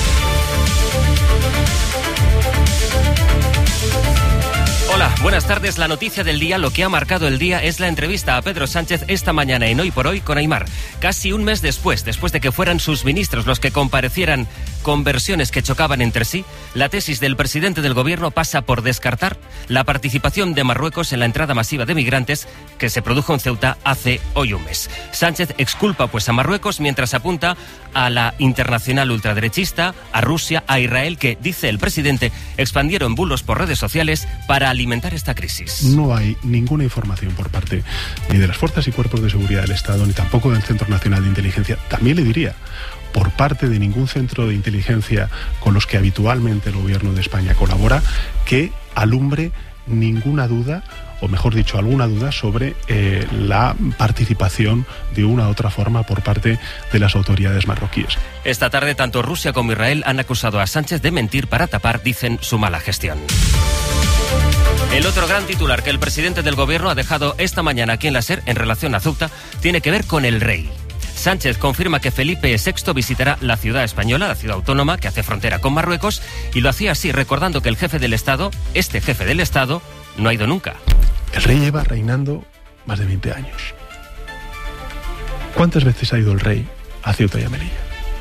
Hola, buenas tardes. La noticia del día, lo que ha marcado el día, es la entrevista a Pedro Sánchez esta mañana en Hoy por Hoy con Aimar. Casi un mes después de que fueran sus ministros los que comparecieran con versiones que chocaban entre sí, la tesis del presidente del gobierno pasa por descartar la participación de Marruecos en la entrada masiva de migrantes que se produjo en Ceuta hace hoy un mes. Sánchez exculpa pues a Marruecos mientras apunta a la internacional ultraderechista, a Rusia, a Israel, que, dice el presidente, expandieron bulos por redes sociales para alimentar esta crisis. No hay ninguna información por parte ni de las fuerzas y cuerpos de seguridad del Estado, ni tampoco del Centro Nacional de Inteligencia. También le diría, por parte de ningún centro de inteligencia con los que habitualmente el gobierno de España colabora, que alumbre ninguna duda, o mejor dicho, alguna duda sobre la participación de una u otra forma por parte de las autoridades marroquíes. Esta tarde, tanto Rusia como Israel han acusado a Sánchez de mentir para tapar, dicen, su mala gestión. El otro gran titular que el presidente del gobierno ha dejado esta mañana aquí en la SER en relación a Ceuta tiene que ver con el rey. Sánchez confirma que Felipe VI visitará la ciudad española, la ciudad autónoma que hace frontera con Marruecos, y lo hacía así recordando que el jefe del Estado, este jefe del Estado, no ha ido nunca. El rey lleva reinando más de 20 años. ¿Cuántas veces ha ido el rey a Ceuta y a Melilla?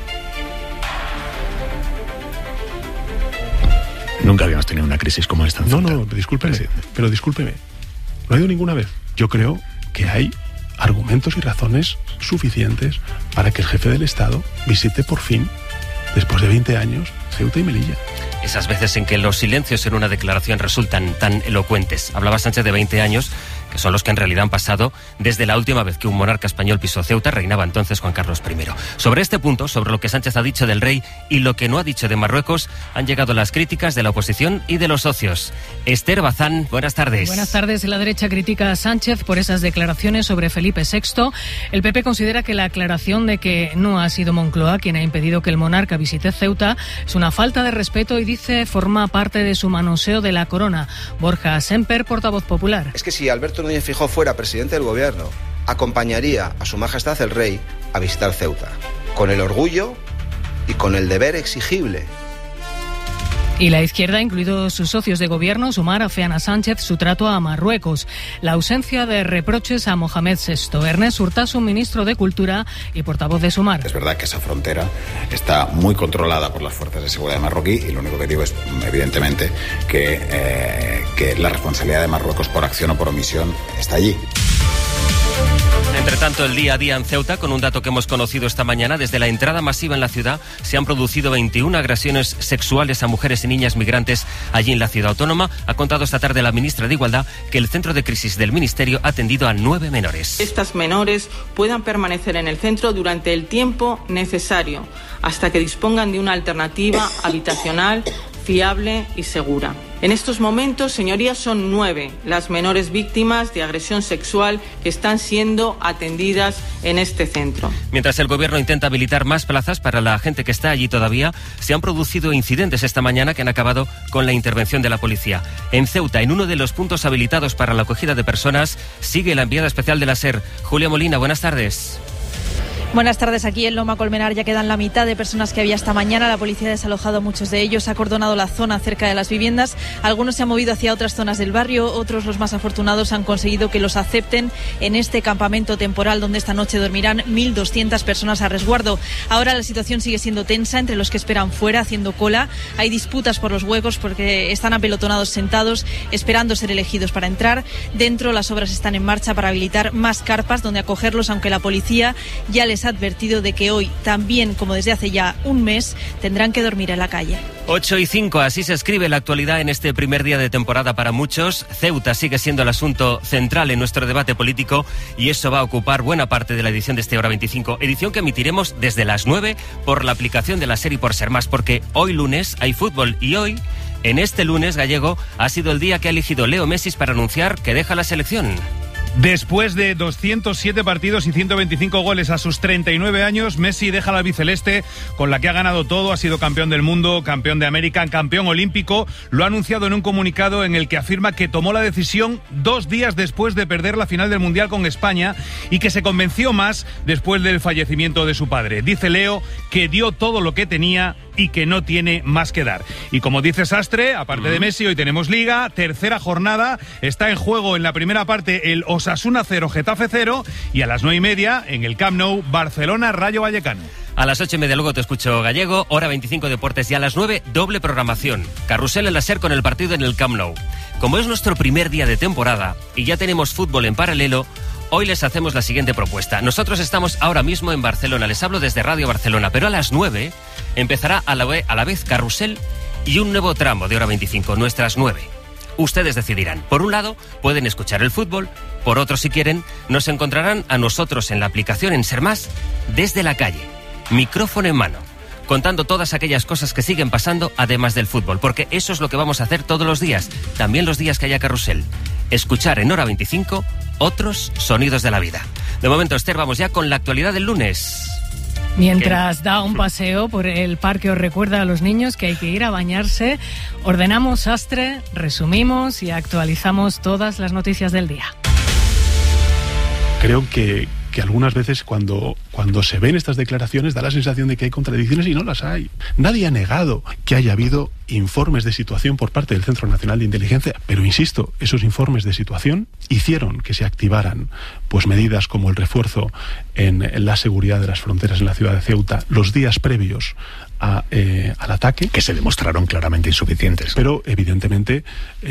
Nunca habíamos tenido una crisis como esta en Ceuta. No, discúlpeme, pero discúlpeme. No ha ido ninguna vez. Yo creo que hay argumentos y razones suficientes para que el jefe del Estado visite por fin, después de 20 años, Ceuta y Melilla. Esas veces en que los silencios en una declaración resultan tan elocuentes. Hablaba Sánchez de 20 años, que son los que en realidad han pasado desde la última vez que un monarca español pisó Ceuta. Reinaba entonces Juan Carlos I. Sobre este punto, sobre lo que Sánchez ha dicho del rey y lo que no ha dicho de Marruecos, han llegado las críticas de la oposición y de los socios. Esther Bazán, buenas tardes. Buenas tardes. La derecha critica a Sánchez por esas declaraciones sobre Felipe VI. El PP considera que la aclaración de que no ha sido Moncloa quien ha impedido que el monarca visite Ceuta es una falta de respeto y dice forma parte de su manoseo de la corona. Borja Semper, portavoz popular. Es que si Alberto Núñez Feijóo fuera presidente del gobierno, acompañaría a su majestad el rey a visitar Ceuta, con el orgullo y con el deber exigible. Y la izquierda, incluidos sus socios de gobierno, Sumar, afean a Sánchez su trato a Marruecos. La ausencia de reproches a Mohamed VI. Ernest Urtasun, ministro de Cultura y portavoz de Sumar. Es verdad que esa frontera está muy controlada por las fuerzas de seguridad marroquí y lo único que digo es, evidentemente, que la responsabilidad de Marruecos por acción o por omisión está allí. Entre tanto, el día a día en Ceuta, con un dato que hemos conocido esta mañana, desde la entrada masiva en la ciudad se han producido 21 agresiones sexuales a mujeres y niñas migrantes allí en la ciudad autónoma. Ha contado esta tarde la ministra de Igualdad que el centro de crisis del ministerio ha atendido a 9 menores. Estas menores puedan permanecer en el centro durante el tiempo necesario hasta que dispongan de una alternativa habitacional fiable y segura. En estos momentos, señorías, son 9 las menores víctimas de agresión sexual que están siendo atendidas en este centro. Mientras el gobierno intenta habilitar más plazas para la gente que está allí todavía, se han producido incidentes esta mañana que han acabado con la intervención de la policía. En Ceuta, en uno de los puntos habilitados para la acogida de personas, sigue la enviada especial de la SER. Julia Molina, buenas tardes. Buenas tardes. Aquí en Loma Colmenar ya quedan la mitad de personas que había esta mañana. La policía ha desalojado a muchos de ellos, ha acordonado la zona cerca de las viviendas. Algunos se han movido hacia otras zonas del barrio, otros, los más afortunados, han conseguido que los acepten en este campamento temporal donde esta noche dormirán 1.200 personas a resguardo. Ahora la situación sigue siendo tensa entre los que esperan fuera, haciendo cola. Hay disputas por los huecos porque están apelotonados sentados, esperando ser elegidos para entrar. Dentro, las obras están en marcha para habilitar más carpas donde acogerlos, aunque la policía ya les ha advertido de que hoy, también como desde hace ya un mes, tendrán que dormir en la calle. 8:05, así se escribe la actualidad en este primer día de temporada para muchos. Ceuta sigue siendo el asunto central en nuestro debate político y eso va a ocupar buena parte de la edición de este Hora 25, edición que emitiremos desde las 9 por la aplicación de la SER y por Ser Más, porque hoy lunes hay fútbol y hoy En este lunes, Gallego, ha sido el día que ha elegido Leo Messi para anunciar que deja la selección. Después de 207 partidos y 125 goles a sus 39 años, Messi deja la albiceleste con la que ha ganado todo. Ha sido campeón del mundo, campeón de América, campeón olímpico. Lo ha anunciado en un comunicado en el que afirma que tomó la decisión 2 días después de perder la final del Mundial con España y que se convenció más después del fallecimiento de su padre. Dice Leo que dio todo lo que tenía y que no tiene más que dar. Y como dice Sastre, aparte de Messi, hoy tenemos Liga, tercera jornada, está en juego en la primera parte el Osasuna 0, Getafe 0, y a las 9:30 en el Camp Nou, Barcelona, Rayo Vallecano. A las 8:30 luego te escucho, Gallego, hora 25 deportes, y a las 9 doble programación. Carrusel en la SER con el partido en el Camp Nou. Como es nuestro primer día de temporada y ya tenemos fútbol en paralelo, hoy les hacemos la siguiente propuesta. Nosotros estamos ahora mismo en Barcelona, les hablo desde Radio Barcelona, pero a las 9 empezará a la vez Carrusel y un nuevo tramo de hora 25, nuestras 9. Ustedes decidirán. Por un lado, pueden escuchar el fútbol, por otro, si quieren, nos encontrarán a nosotros en la aplicación en Ser Más desde la calle, micrófono en mano, contando todas aquellas cosas que siguen pasando además del fútbol, porque eso es lo que vamos a hacer todos los días, también los días que haya Carrusel. Escuchar en hora 25 otros sonidos de la vida. De momento, Esther, vamos ya con la actualidad del lunes. Mientras da un paseo por el parque, os recuerda a los niños que hay que ir a bañarse. Ordenamos Sastre, resumimos y actualizamos todas las noticias del día. Creo que algunas veces cuando se ven estas declaraciones da la sensación de que hay contradicciones y no las hay. Nadie ha negado que haya habido informes de situación por parte del Centro Nacional de Inteligencia, pero insisto, esos informes de situación hicieron que se activaran pues medidas como el refuerzo en la seguridad de las fronteras en la ciudad de Ceuta los días previos al ataque, que se demostraron claramente insuficientes. Pero evidentemente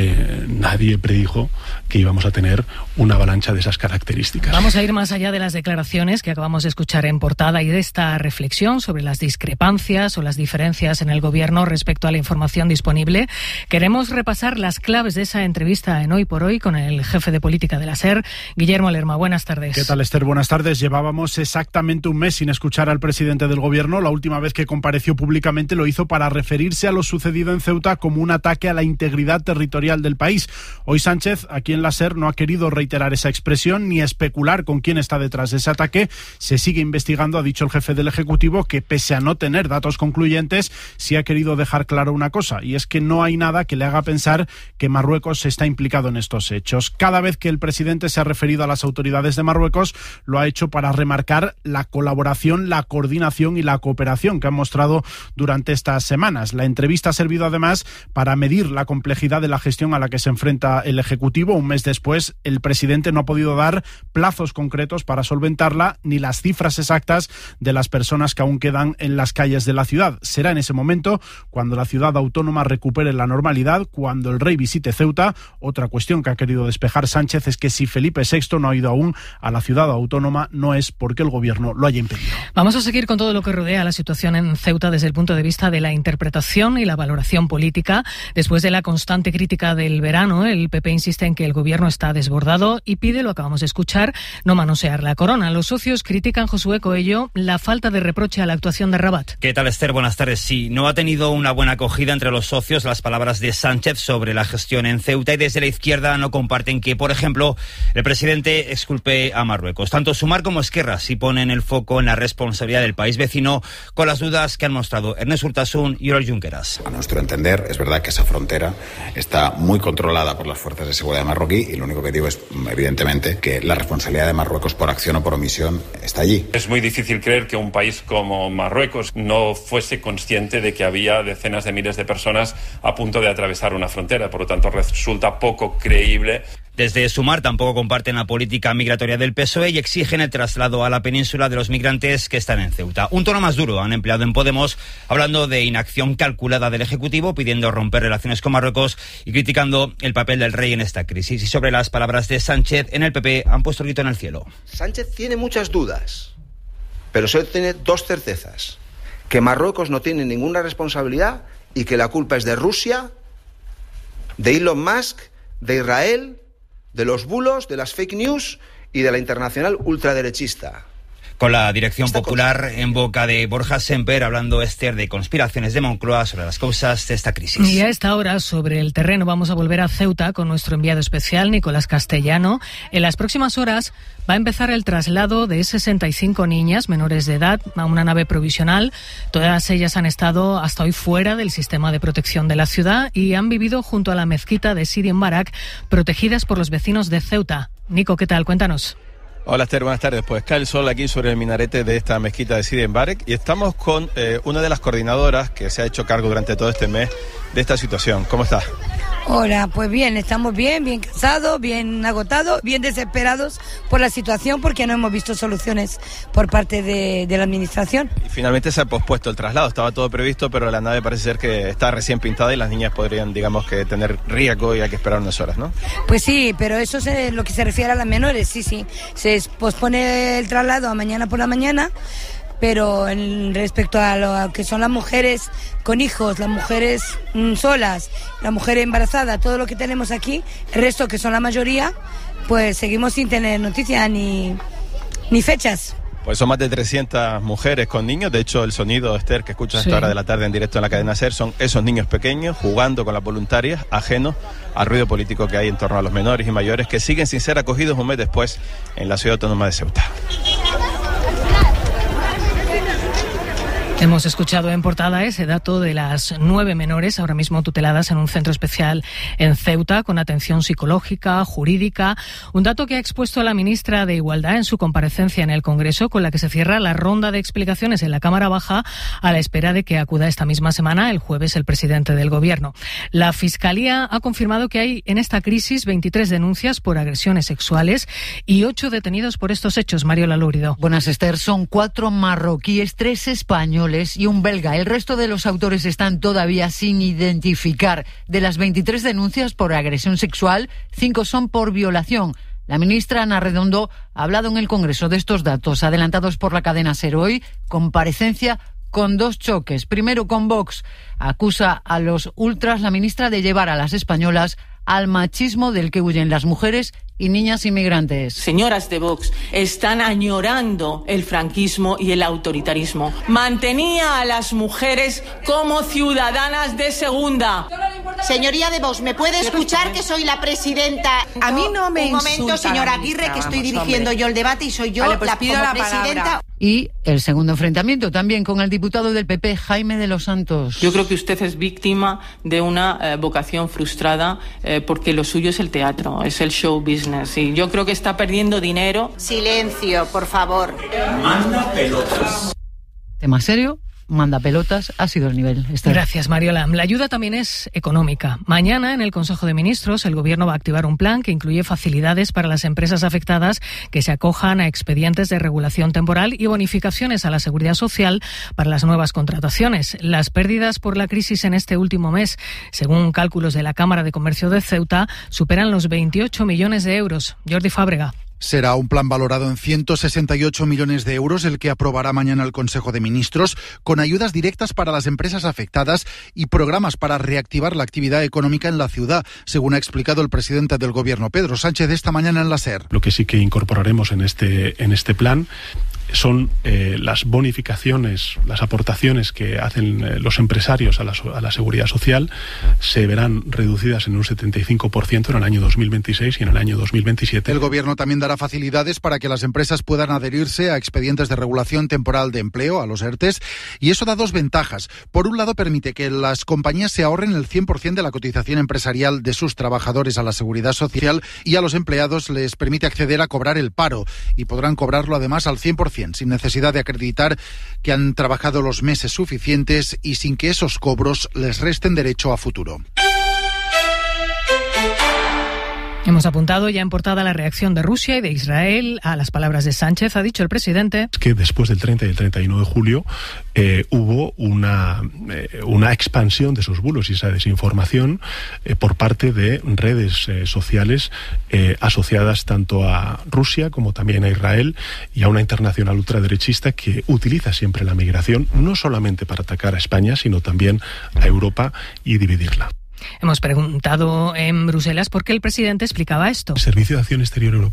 nadie predijo que íbamos a tener una avalancha de esas características. Vamos a ir más allá de las declaraciones que acabamos de escuchar en portada y de esta reflexión sobre las discrepancias o las diferencias en el gobierno respecto a la información disponible. Queremos repasar las claves de esa entrevista en Hoy por Hoy con el jefe de política de la SER, Guillermo Lerma. Buenas tardes. ¿Qué tal, Esther? Buenas tardes. Llevábamos exactamente un mes sin escuchar al presidente del gobierno. La última vez que compareció públicamente lo hizo para referirse a lo sucedido en Ceuta como un ataque a la integridad territorial del país. Hoy Sánchez, aquí en la SER, no ha querido reiterar esa expresión ni especular con quién está detrás de ese ataque. Se sigue investigando, ha dicho el jefe del Ejecutivo, que pese a no tener datos concluyentes, sí ha querido dejar claro una cosa, y es que no hay nada que le haga pensar que Marruecos está implicado en estos hechos. Cada vez que el presidente se ha referido a las autoridades de Marruecos, lo ha hecho para remarcar la colaboración, la coordinación y la cooperación que han mostrado durante estas semanas. La entrevista ha servido además para medir la complejidad de la gestión a la que se enfrenta el Ejecutivo. Un mes después, el presidente no ha podido dar plazos concretos para solventarla ni las cifras exactas de las personas que aún quedan en las calles de la ciudad. Será en ese momento cuando la ciudad autónoma recupere la normalidad, cuando el rey visite Ceuta. Otra cuestión que ha querido despejar Sánchez es que si Felipe VI no ha ido aún a la ciudad autónoma, no es porque el gobierno lo haya impedido. Vamos a seguir con todo lo que rodea la situación en Ceuta desde el punto de vista de la interpretación y la valoración política. Después de la constante crítica del verano, el PP insiste en que el gobierno está desbordado y pide, lo acabamos de escuchar, no manosear la corona. Los socios critican, Josué Coello, la falta de reproche a la actuación de Rabat. ¿Qué tal, Esther? Buenas tardes. Sí, no ha tenido una buena acogida entre los socios las palabras de Sánchez sobre la gestión en Ceuta, y desde la izquierda no comparten que, por ejemplo, el presidente exculpe a Marruecos. Tanto Sumar como Esquerra sí ponen el foco en la responsabilidad del país vecino, con las dudas que han mostrado Ernest Urtasun y Oriol Junqueras. A nuestro entender, es verdad que esa frontera está muy controlada por las fuerzas de seguridad marroquí, y lo único que digo es, evidentemente, que la responsabilidad de Marruecos por acción o por omisión está allí. Es muy difícil creer que un país como Marruecos no fuese consciente de que había decenas de miles de personas a punto de atravesar una frontera. Por lo tanto, resulta poco creíble. Desde Sumar tampoco comparten la política migratoria del PSOE y exigen el traslado a la península de los migrantes que están en Ceuta. Un tono más duro han empleado en Podemos, hablando de inacción calculada del Ejecutivo, pidiendo romper relaciones con Marruecos y criticando el papel del rey en esta crisis. Y sobre las palabras de Sánchez, en el PP han puesto el grito en el cielo. Sánchez tiene muchas dudas, pero solo tiene dos certezas: que Marruecos no tiene ninguna responsabilidad y que la culpa es de Rusia, de Elon Musk, de Israel, de los bulos, de las fake news y de la internacional ultraderechista. Con la dirección popular en boca de Borja Semper, hablando Esther de conspiraciones de Moncloa sobre las causas de esta crisis. Y a esta hora, sobre el terreno, vamos a volver a Ceuta con nuestro enviado especial, Nicolás Castellano. En las próximas horas va a empezar el traslado de 65 niñas menores de edad a una nave provisional. Todas ellas han estado hasta hoy fuera del sistema de protección de la ciudad y han vivido junto a la mezquita de Sidi Mbarak, protegidas por los vecinos de Ceuta. Nico, ¿qué tal? Cuéntanos. Hola Esther, buenas tardes. Pues cae el sol aquí sobre el minarete de esta mezquita de Sidi Mbarak y estamos con una de las coordinadoras que se ha hecho cargo durante todo este mes de esta situación. ¿Cómo estás? Hola, pues bien, estamos bien cansados, bien agotados, bien desesperados por la situación porque no hemos visto soluciones por parte de la administración. Y finalmente se ha pospuesto el traslado, estaba todo previsto, pero la nave parece ser que está recién pintada y las niñas podrían, digamos, que tener riesgo y hay que esperar unas horas, ¿no? Pues sí, pero eso es lo que se refiere a las menores, sí. Se pospone el traslado a mañana por la mañana. Pero respecto a lo que son las mujeres con hijos, las mujeres solas, la mujer embarazada, todo lo que tenemos aquí, el resto que son la mayoría, pues seguimos sin tener noticias ni fechas. Pues son más de 300 mujeres con niños. De hecho, el sonido, Esther, que escuchas a esta hora de la tarde en directo en la cadena SER, son esos niños pequeños jugando con las voluntarias, ajenos al ruido político que hay en torno a los menores y mayores que siguen sin ser acogidos un mes después en la ciudad autónoma de Ceuta. Hemos escuchado en portada ese dato de las 9 menores ahora mismo tuteladas en un centro especial en Ceuta con atención psicológica, jurídica. Un dato que ha expuesto la ministra de Igualdad en su comparecencia en el Congreso, con la que se cierra la ronda de explicaciones en la Cámara Baja a la espera de que acuda esta misma semana, el jueves, el presidente del Gobierno. La Fiscalía ha confirmado que hay en esta crisis 23 denuncias por agresiones sexuales y 8 detenidos por estos hechos. Mariola Lúrido. Buenas, Esther. Son 4 marroquíes, 3 españoles y un belga. El resto de los autores están todavía sin identificar. De las 23 denuncias por agresión sexual, 5 son por violación. La ministra Ana Redondo ha hablado en el Congreso de estos datos adelantados por la cadena SER hoy. Comparecencia con 2 choques. Primero con Vox. Acusa a los ultras la ministra de llevar a las españolas al machismo del que huyen las mujeres y niñas inmigrantes. Señoras de Vox, están añorando el franquismo y el autoritarismo. Mantenía a las mujeres como ciudadanas de segunda. Señoría de Vox, ¿me puede escuchar que soy la presidenta? A mí no me insulta. Un momento, señora Aguirre, que estoy dirigiendo yo el debate y soy yo vale, pues la presidenta. Palabra. Y el segundo enfrentamiento también con el diputado del PP, Jaime de los Santos. Yo creo que usted es víctima de una vocación frustrada porque lo suyo es el teatro, es el show business. Y yo creo que está perdiendo dinero. Silencio, por favor. Manda pelotas. Tema serio. Manda pelotas, ha sido el nivel. Gracias, Mariola. La ayuda también es económica. Mañana, en el Consejo de Ministros, el Gobierno va a activar un plan que incluye facilidades para las empresas afectadas que se acojan a expedientes de regulación temporal y bonificaciones a la seguridad social para las nuevas contrataciones. Las pérdidas por la crisis en este último mes, según cálculos de la Cámara de Comercio de Ceuta, superan los 28 millones de euros. Jordi Fábrega. Será un plan valorado en 168 millones de euros el que aprobará mañana el Consejo de Ministros, con ayudas directas para las empresas afectadas y programas para reactivar la actividad económica en la ciudad, según ha explicado el presidente del Gobierno, Pedro Sánchez, esta mañana en la SER. Lo que sí que incorporaremos en este plan son las bonificaciones, las aportaciones que hacen los empresarios a la seguridad social se verán reducidas en un 75% en el año 2026 y en el año 2027. El Gobierno también dará facilidades para que las empresas puedan adherirse a expedientes de regulación temporal de empleo, a los ERTEs, y eso da dos ventajas. Por un lado, permite que las compañías se ahorren el 100% de la cotización empresarial de sus trabajadores a la seguridad social y a los empleados les permite acceder a cobrar el paro y podrán cobrarlo además al 100%. Sin necesidad de acreditar que han trabajado los meses suficientes y sin que esos cobros les resten derecho a futuro. Hemos apuntado ya en portada la reacción de Rusia y de Israel a las palabras de Sánchez. Ha dicho el presidente que después del 30 y el 31 de julio hubo una expansión de esos bulos y esa desinformación por parte de redes sociales asociadas tanto a Rusia como también a Israel y a una internacional ultraderechista que utiliza siempre la migración no solamente para atacar a España, sino también a Europa y dividirla. Hemos preguntado en Bruselas por qué el presidente explicaba esto. El Servicio de Acción Exterior Europea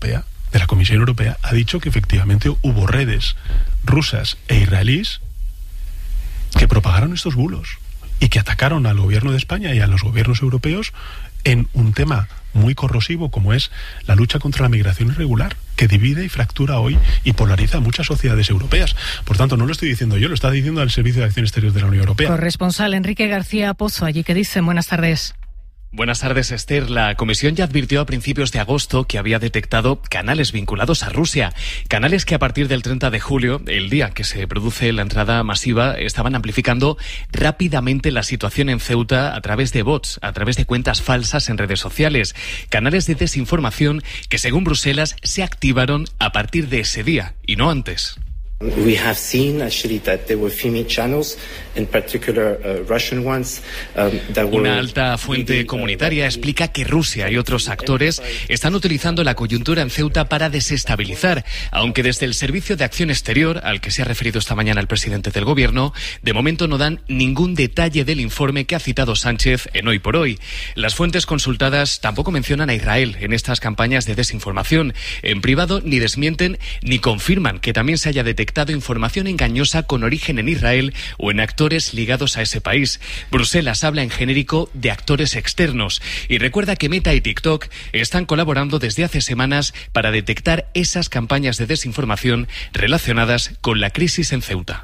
de la Comisión Europea ha dicho que efectivamente hubo redes rusas e israelíes que propagaron estos bulos y que atacaron al gobierno de España y a los gobiernos europeos en un tema muy corrosivo como es la lucha contra la migración irregular, que divide y fractura hoy y polariza a muchas sociedades europeas. Por tanto, no lo estoy diciendo yo, lo está diciendo el Servicio de Acción Exterior de la Unión Europea. Corresponsal Enrique García Pozo, allí que dicen. Buenas tardes. Buenas tardes, Esther. La Comisión ya advirtió a principios de agosto que había detectado canales vinculados a Rusia. Canales que a partir del 30 de julio, el día que se produce la entrada masiva, estaban amplificando rápidamente la situación en Ceuta a través de bots, a través de cuentas falsas en redes sociales. Canales de desinformación que, según Bruselas, se activaron a partir de ese día y no antes. We have seen actually that there were female channels, in particular Russian ones, that were... Una alta fuente comunitaria explica que Rusia y otros actores están utilizando la coyuntura en Ceuta para desestabilizar, aunque desde el Servicio de Acción Exterior, al que se ha referido esta mañana el presidente del Gobierno, de momento no dan ningún detalle del informe que ha citado Sánchez en Hoy por Hoy. Las fuentes consultadas tampoco mencionan a Israel en estas campañas de desinformación. En privado ni desmienten ni confirman que también se haya detectado información engañosa con origen en Israel o en actores ligados a ese país. Bruselas habla en genérico de actores externos y recuerda que Meta y TikTok están colaborando desde hace semanas para detectar esas campañas de desinformación relacionadas con la crisis en Ceuta.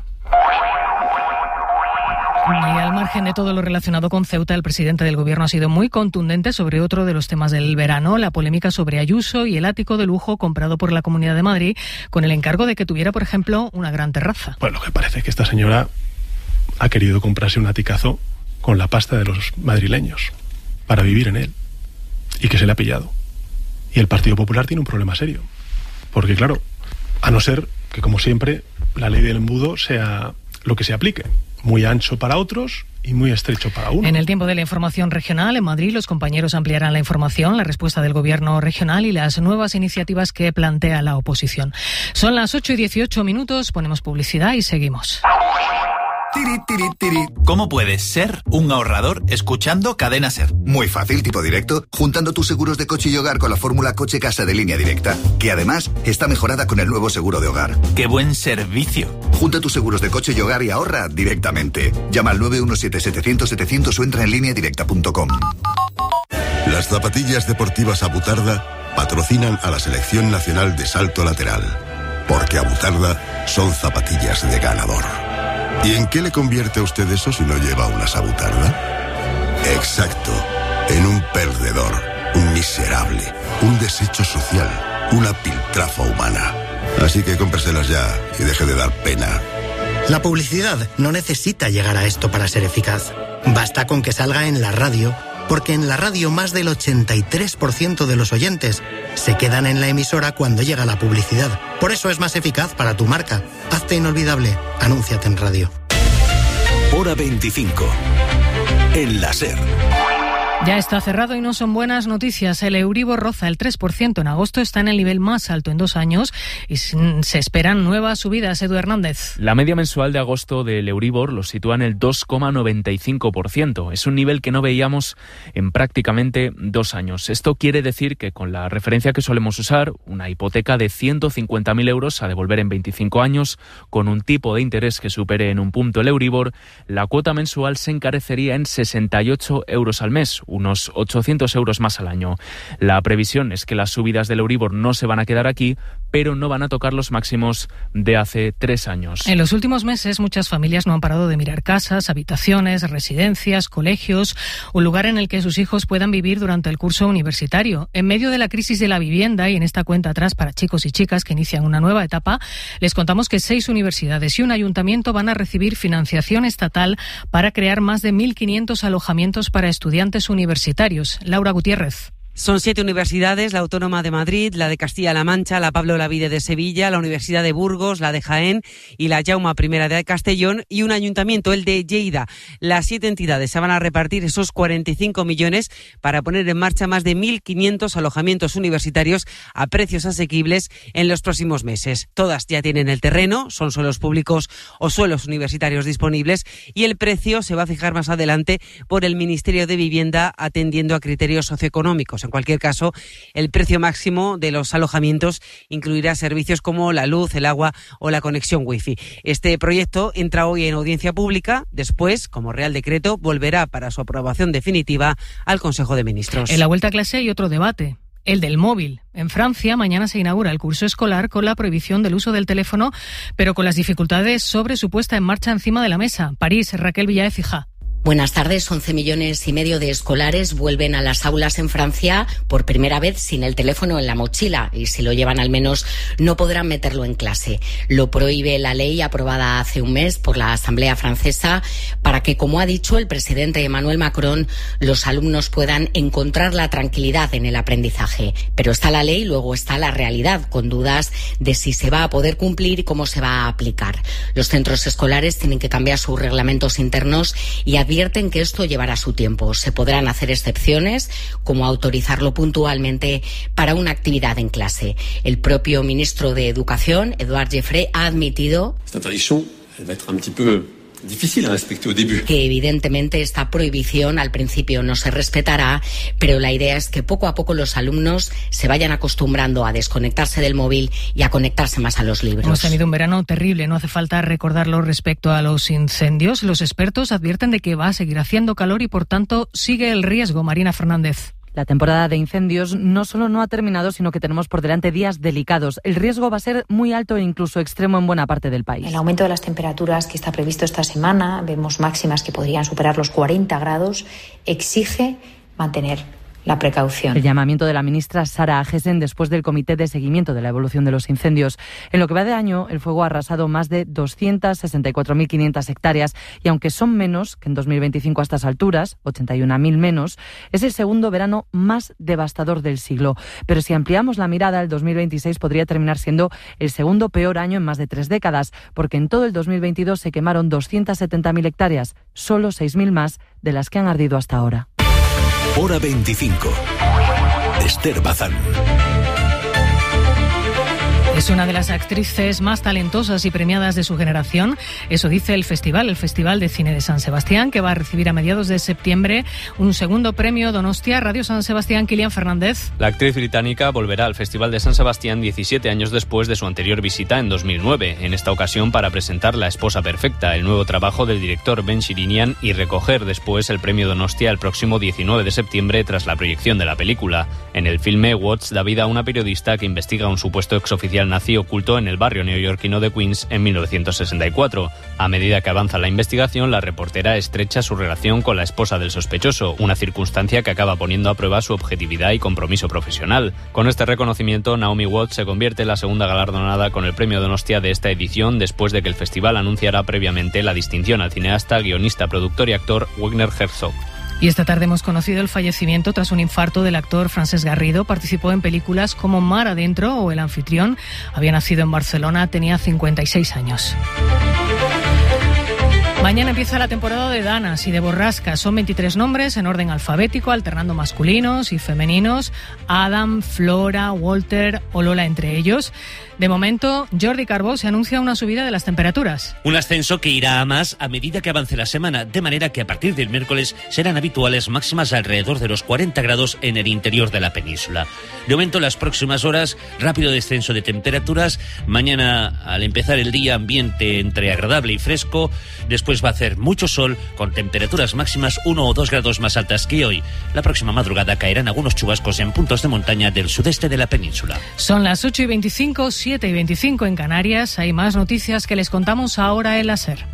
Y al margen de todo lo relacionado con Ceuta, el presidente del Gobierno ha sido muy contundente sobre otro de los temas del verano, la polémica sobre Ayuso y el ático de lujo comprado por la Comunidad de Madrid, con el encargo de que tuviera, por ejemplo, una gran terraza. Bueno, lo que parece es que esta señora ha querido comprarse un aticazo con la pasta de los madrileños para vivir en él y que se le ha pillado. Y el Partido Popular tiene un problema serio, porque claro, a no ser que, como siempre, la ley del embudo sea lo que se aplique. Muy ancho para otros y muy estrecho para uno. En el tiempo de la información regional, en Madrid, los compañeros ampliarán la información, la respuesta del Gobierno regional y las nuevas iniciativas que plantea la oposición. Son las 8:18, ponemos publicidad y seguimos. ¿Cómo puedes ser un ahorrador escuchando Cadena Ser? Muy fácil, tipo directo, juntando tus seguros de coche y hogar con la fórmula Coche Casa de Línea Directa, que además está mejorada con el nuevo seguro de hogar. ¡Qué buen servicio! Junta tus seguros de coche y hogar y ahorra directamente. Llama al 917-700-700 o entra en lineadirecta.com. Las zapatillas deportivas Abutarda patrocinan a la Selección Nacional de Salto Lateral, porque Abutarda son zapatillas de ganador. ¿Y en qué le convierte a usted eso si no lleva una Abutarda? Exacto, en un perdedor, un miserable, un desecho social, una piltrafa humana. Así que cómpreselas ya y deje de dar pena. La publicidad no necesita llegar a esto para ser eficaz. Basta con que salga en la radio, porque en la radio más del 83% de los oyentes se quedan en la emisora cuando llega la publicidad. Por eso es más eficaz para tu marca. Hazte inolvidable. Anúnciate en radio. Hora 25. En la SER. Ya está cerrado y no son buenas noticias. El Euribor roza el 3% en agosto, está en el nivel más alto en 2 años y se esperan nuevas subidas. Edu Hernández. La media mensual de agosto del Euribor lo sitúa en el 2,95%. Es un nivel que no veíamos en prácticamente 2 años. Esto quiere decir que con la referencia que solemos usar, una hipoteca de 150.000 euros a devolver en 25 años, con un tipo de interés que supere en un punto el Euribor, la cuota mensual se encarecería en 68 euros al mes, unos 800 euros más al año. La previsión es que las subidas del Euribor no se van a quedar aquí, pero no van a tocar los máximos de hace 3 años. En los últimos meses, muchas familias no han parado de mirar casas, habitaciones, residencias, colegios, un lugar en el que sus hijos puedan vivir durante el curso universitario. En medio de la crisis de la vivienda y en esta cuenta atrás para chicos y chicas que inician una nueva etapa, les contamos que 6 universidades y un ayuntamiento van a recibir financiación estatal para crear más de 1.500 alojamientos para estudiantes universitarios. Laura Gutiérrez. Son 7 universidades, la Autónoma de Madrid, la de Castilla-La Mancha, la Pablo Olavide de Sevilla, la Universidad de Burgos, la de Jaén y la Jaume I de Castellón y un ayuntamiento, el de Lleida. Las 7 entidades se van a repartir esos 45 millones para poner en marcha más de 1.500 alojamientos universitarios a precios asequibles en los próximos meses. Todas ya tienen el terreno, son suelos públicos o suelos universitarios disponibles y el precio se va a fijar más adelante por el Ministerio de Vivienda atendiendo a criterios socioeconómicos. En cualquier caso, el precio máximo de los alojamientos incluirá servicios como la luz, el agua o la conexión wifi. Este proyecto entra hoy en audiencia pública. Después, como Real Decreto, volverá para su aprobación definitiva al Consejo de Ministros. En la vuelta a clase hay otro debate. El del móvil. En Francia, mañana se inaugura el curso escolar con la prohibición del uso del teléfono, pero con las dificultades sobre su puesta en marcha encima de la mesa. París, Raquel Villae-Fija. Buenas tardes. 11,5 millones de escolares vuelven a las aulas en Francia por primera vez sin el teléfono en la mochila, y si lo llevan al menos no podrán meterlo en clase. Lo prohíbe la ley aprobada hace un mes por la Asamblea francesa para que, como ha dicho el presidente Emmanuel Macron, los alumnos puedan encontrar la tranquilidad en el aprendizaje. Pero está la ley, luego está la realidad, con dudas de si se va a poder cumplir y cómo se va a aplicar. Los centros escolares tienen que cambiar sus reglamentos internos y advierten que esto llevará su tiempo. Se podrán hacer excepciones, como autorizarlo puntualmente para una actividad en clase. El propio ministro de Educación, Édouard Geoffrey, ha admitido que evidentemente esta prohibición al principio no se respetará, pero la idea es que poco a poco los alumnos se vayan acostumbrando a desconectarse del móvil y a conectarse más a los libros. Hemos tenido un verano terrible, no hace falta recordarlo respecto a los incendios. Los expertos advierten de que va a seguir haciendo calor y por tanto sigue el riesgo. Marina Fernández. La temporada de incendios no solo no ha terminado, sino que tenemos por delante días delicados. El riesgo va a ser muy alto e incluso extremo en buena parte del país. El aumento de las temperaturas que está previsto esta semana, vemos máximas que podrían superar los 40 grados, exige mantener la precaución. El llamamiento de la ministra Sara Agesen después del Comité de Seguimiento de la Evolución de los Incendios. En lo que va de año, el fuego ha arrasado más de 264.500 hectáreas y aunque son menos que en 2025 a estas alturas, 81.000 menos, es el segundo verano más devastador del siglo. Pero si ampliamos la mirada, el 2026 podría terminar siendo el segundo peor año en más de 3 décadas, porque en todo el 2022 se quemaron 270.000 hectáreas, solo 6.000 más de las que han ardido hasta ahora. Hora 25. Esther Bazán. Es una de las actrices más talentosas y premiadas de su generación. Eso dice el Festival de Cine de San Sebastián, que va a recibir a mediados de septiembre un segundo premio Donostia. Radio San Sebastián, Kilian Fernández. La actriz británica volverá al Festival de San Sebastián 17 años después de su anterior visita en 2009, en esta ocasión para presentar La esposa perfecta, el nuevo trabajo del director Ben Shirinian, y recoger después el premio Donostia el próximo 19 de septiembre tras la proyección de la película. En el filme, Watts da vida a una periodista que investiga un supuesto exoficial nazi oculto en el barrio neoyorquino de Queens en 1964. A medida que avanza la investigación, la reportera estrecha su relación con la esposa del sospechoso, una circunstancia que acaba poniendo a prueba su objetividad y compromiso profesional. Con este reconocimiento, Naomi Watts se convierte en la segunda galardonada con el premio Donostia de esta edición, después de que el festival anunciara previamente la distinción al cineasta, guionista, productor y actor Werner Herzog. Y esta tarde hemos conocido el fallecimiento tras un infarto del actor Francesc Garrido. Participó en películas como Mar Adentro o El anfitrión. Había nacido en Barcelona, tenía 56 años. Mañana empieza la temporada de danas y de borrascas. Son 23 nombres en orden alfabético, alternando masculinos y femeninos. Adam, Flora, Walter o Lola entre ellos. De momento, Jordi Carbó se anuncia una subida de las temperaturas. Un ascenso que irá a más a medida que avance la semana, de manera que a partir del miércoles serán habituales máximas alrededor de los 40 grados en el interior de la península. De momento, las próximas horas, rápido descenso de temperaturas. Mañana, al empezar el día, ambiente entre agradable y fresco. Después va a hacer mucho sol, con temperaturas máximas 1 o 2 grados más altas que hoy. La próxima madrugada caerán algunos chubascos en puntos de montaña del sudeste de la península. Son las 8:25, 7:25 en Canarias. Hay más noticias que les contamos ahora en la SER.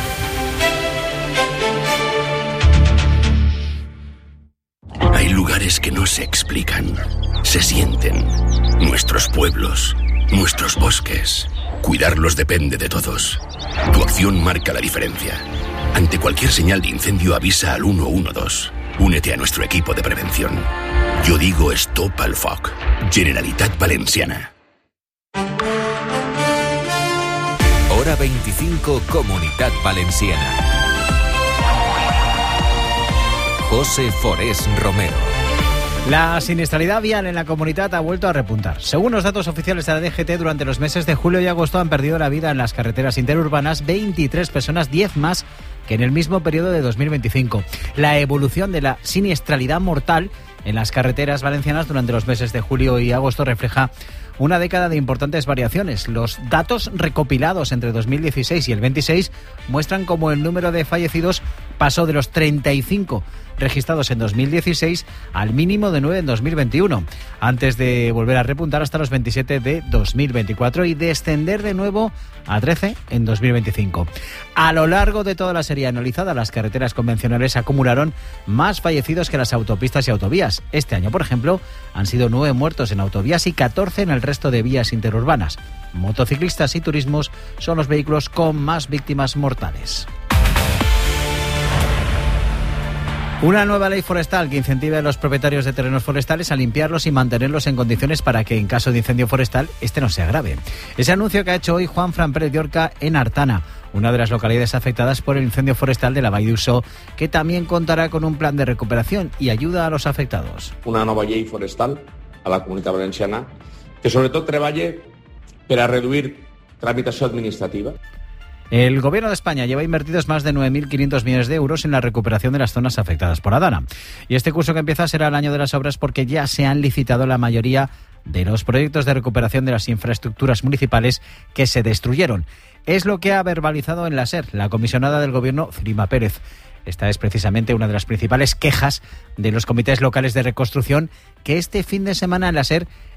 Hay lugares que no se explican, se sienten. Nuestros pueblos, nuestros bosques. Cuidarlos depende de todos. Tu acción marca la diferencia. Ante cualquier señal de incendio, avisa al 112. Únete a nuestro equipo de prevención. Yo digo Stop al Foc. Generalitat Valenciana. Hora 25, Comunitat Valenciana. José Forés Romero. La siniestralidad vial en la comunidad ha vuelto a repuntar. Según los datos oficiales de la DGT, durante los meses de julio y agosto han perdido la vida en las carreteras interurbanas 23 personas, 10 más que en el mismo periodo de 2025. La evolución de la siniestralidad mortal en las carreteras valencianas durante los meses de julio y agosto refleja una década de importantes variaciones. Los datos recopilados entre 2016 y el 26 muestran cómo el número de fallecidos pasó de los 35 registrados en 2016 al mínimo de 9 en 2021, antes de volver a repuntar hasta los 27 de 2024 y descender de nuevo a 13 en 2025. A lo largo de toda la serie analizada, las carreteras convencionales acumularon más fallecidos que las autopistas y autovías. Este año, por ejemplo, han sido 9 muertos en autovías y 14 en el resto de vías interurbanas. Motociclistas y turismos son los vehículos con más víctimas mortales. Una nueva ley forestal que incentive a los propietarios de terrenos forestales a limpiarlos y mantenerlos en condiciones para que en caso de incendio forestal este no se agrave. Ese anuncio que ha hecho hoy Juanfran Pérez de Orca en Artana, una de las localidades afectadas por el incendio forestal de la Vall d'Uixó, que también contará con un plan de recuperación y ayuda a los afectados. Una nova llei forestal a la Comunitat Valenciana que sobretot treballe per a reduir tramitació administrativa. El Gobierno de España lleva invertidos más de 9.500 millones de euros en la recuperación de las zonas afectadas por Adana. Y este curso que empieza será el año de las obras porque ya se han licitado la mayoría de los proyectos de recuperación de las infraestructuras municipales que se destruyeron. Es lo que ha verbalizado en la SER la comisionada del Gobierno, Cirima Pérez. Esta es precisamente una de las principales quejas de los comités locales de reconstrucción que este fin de semana en la SER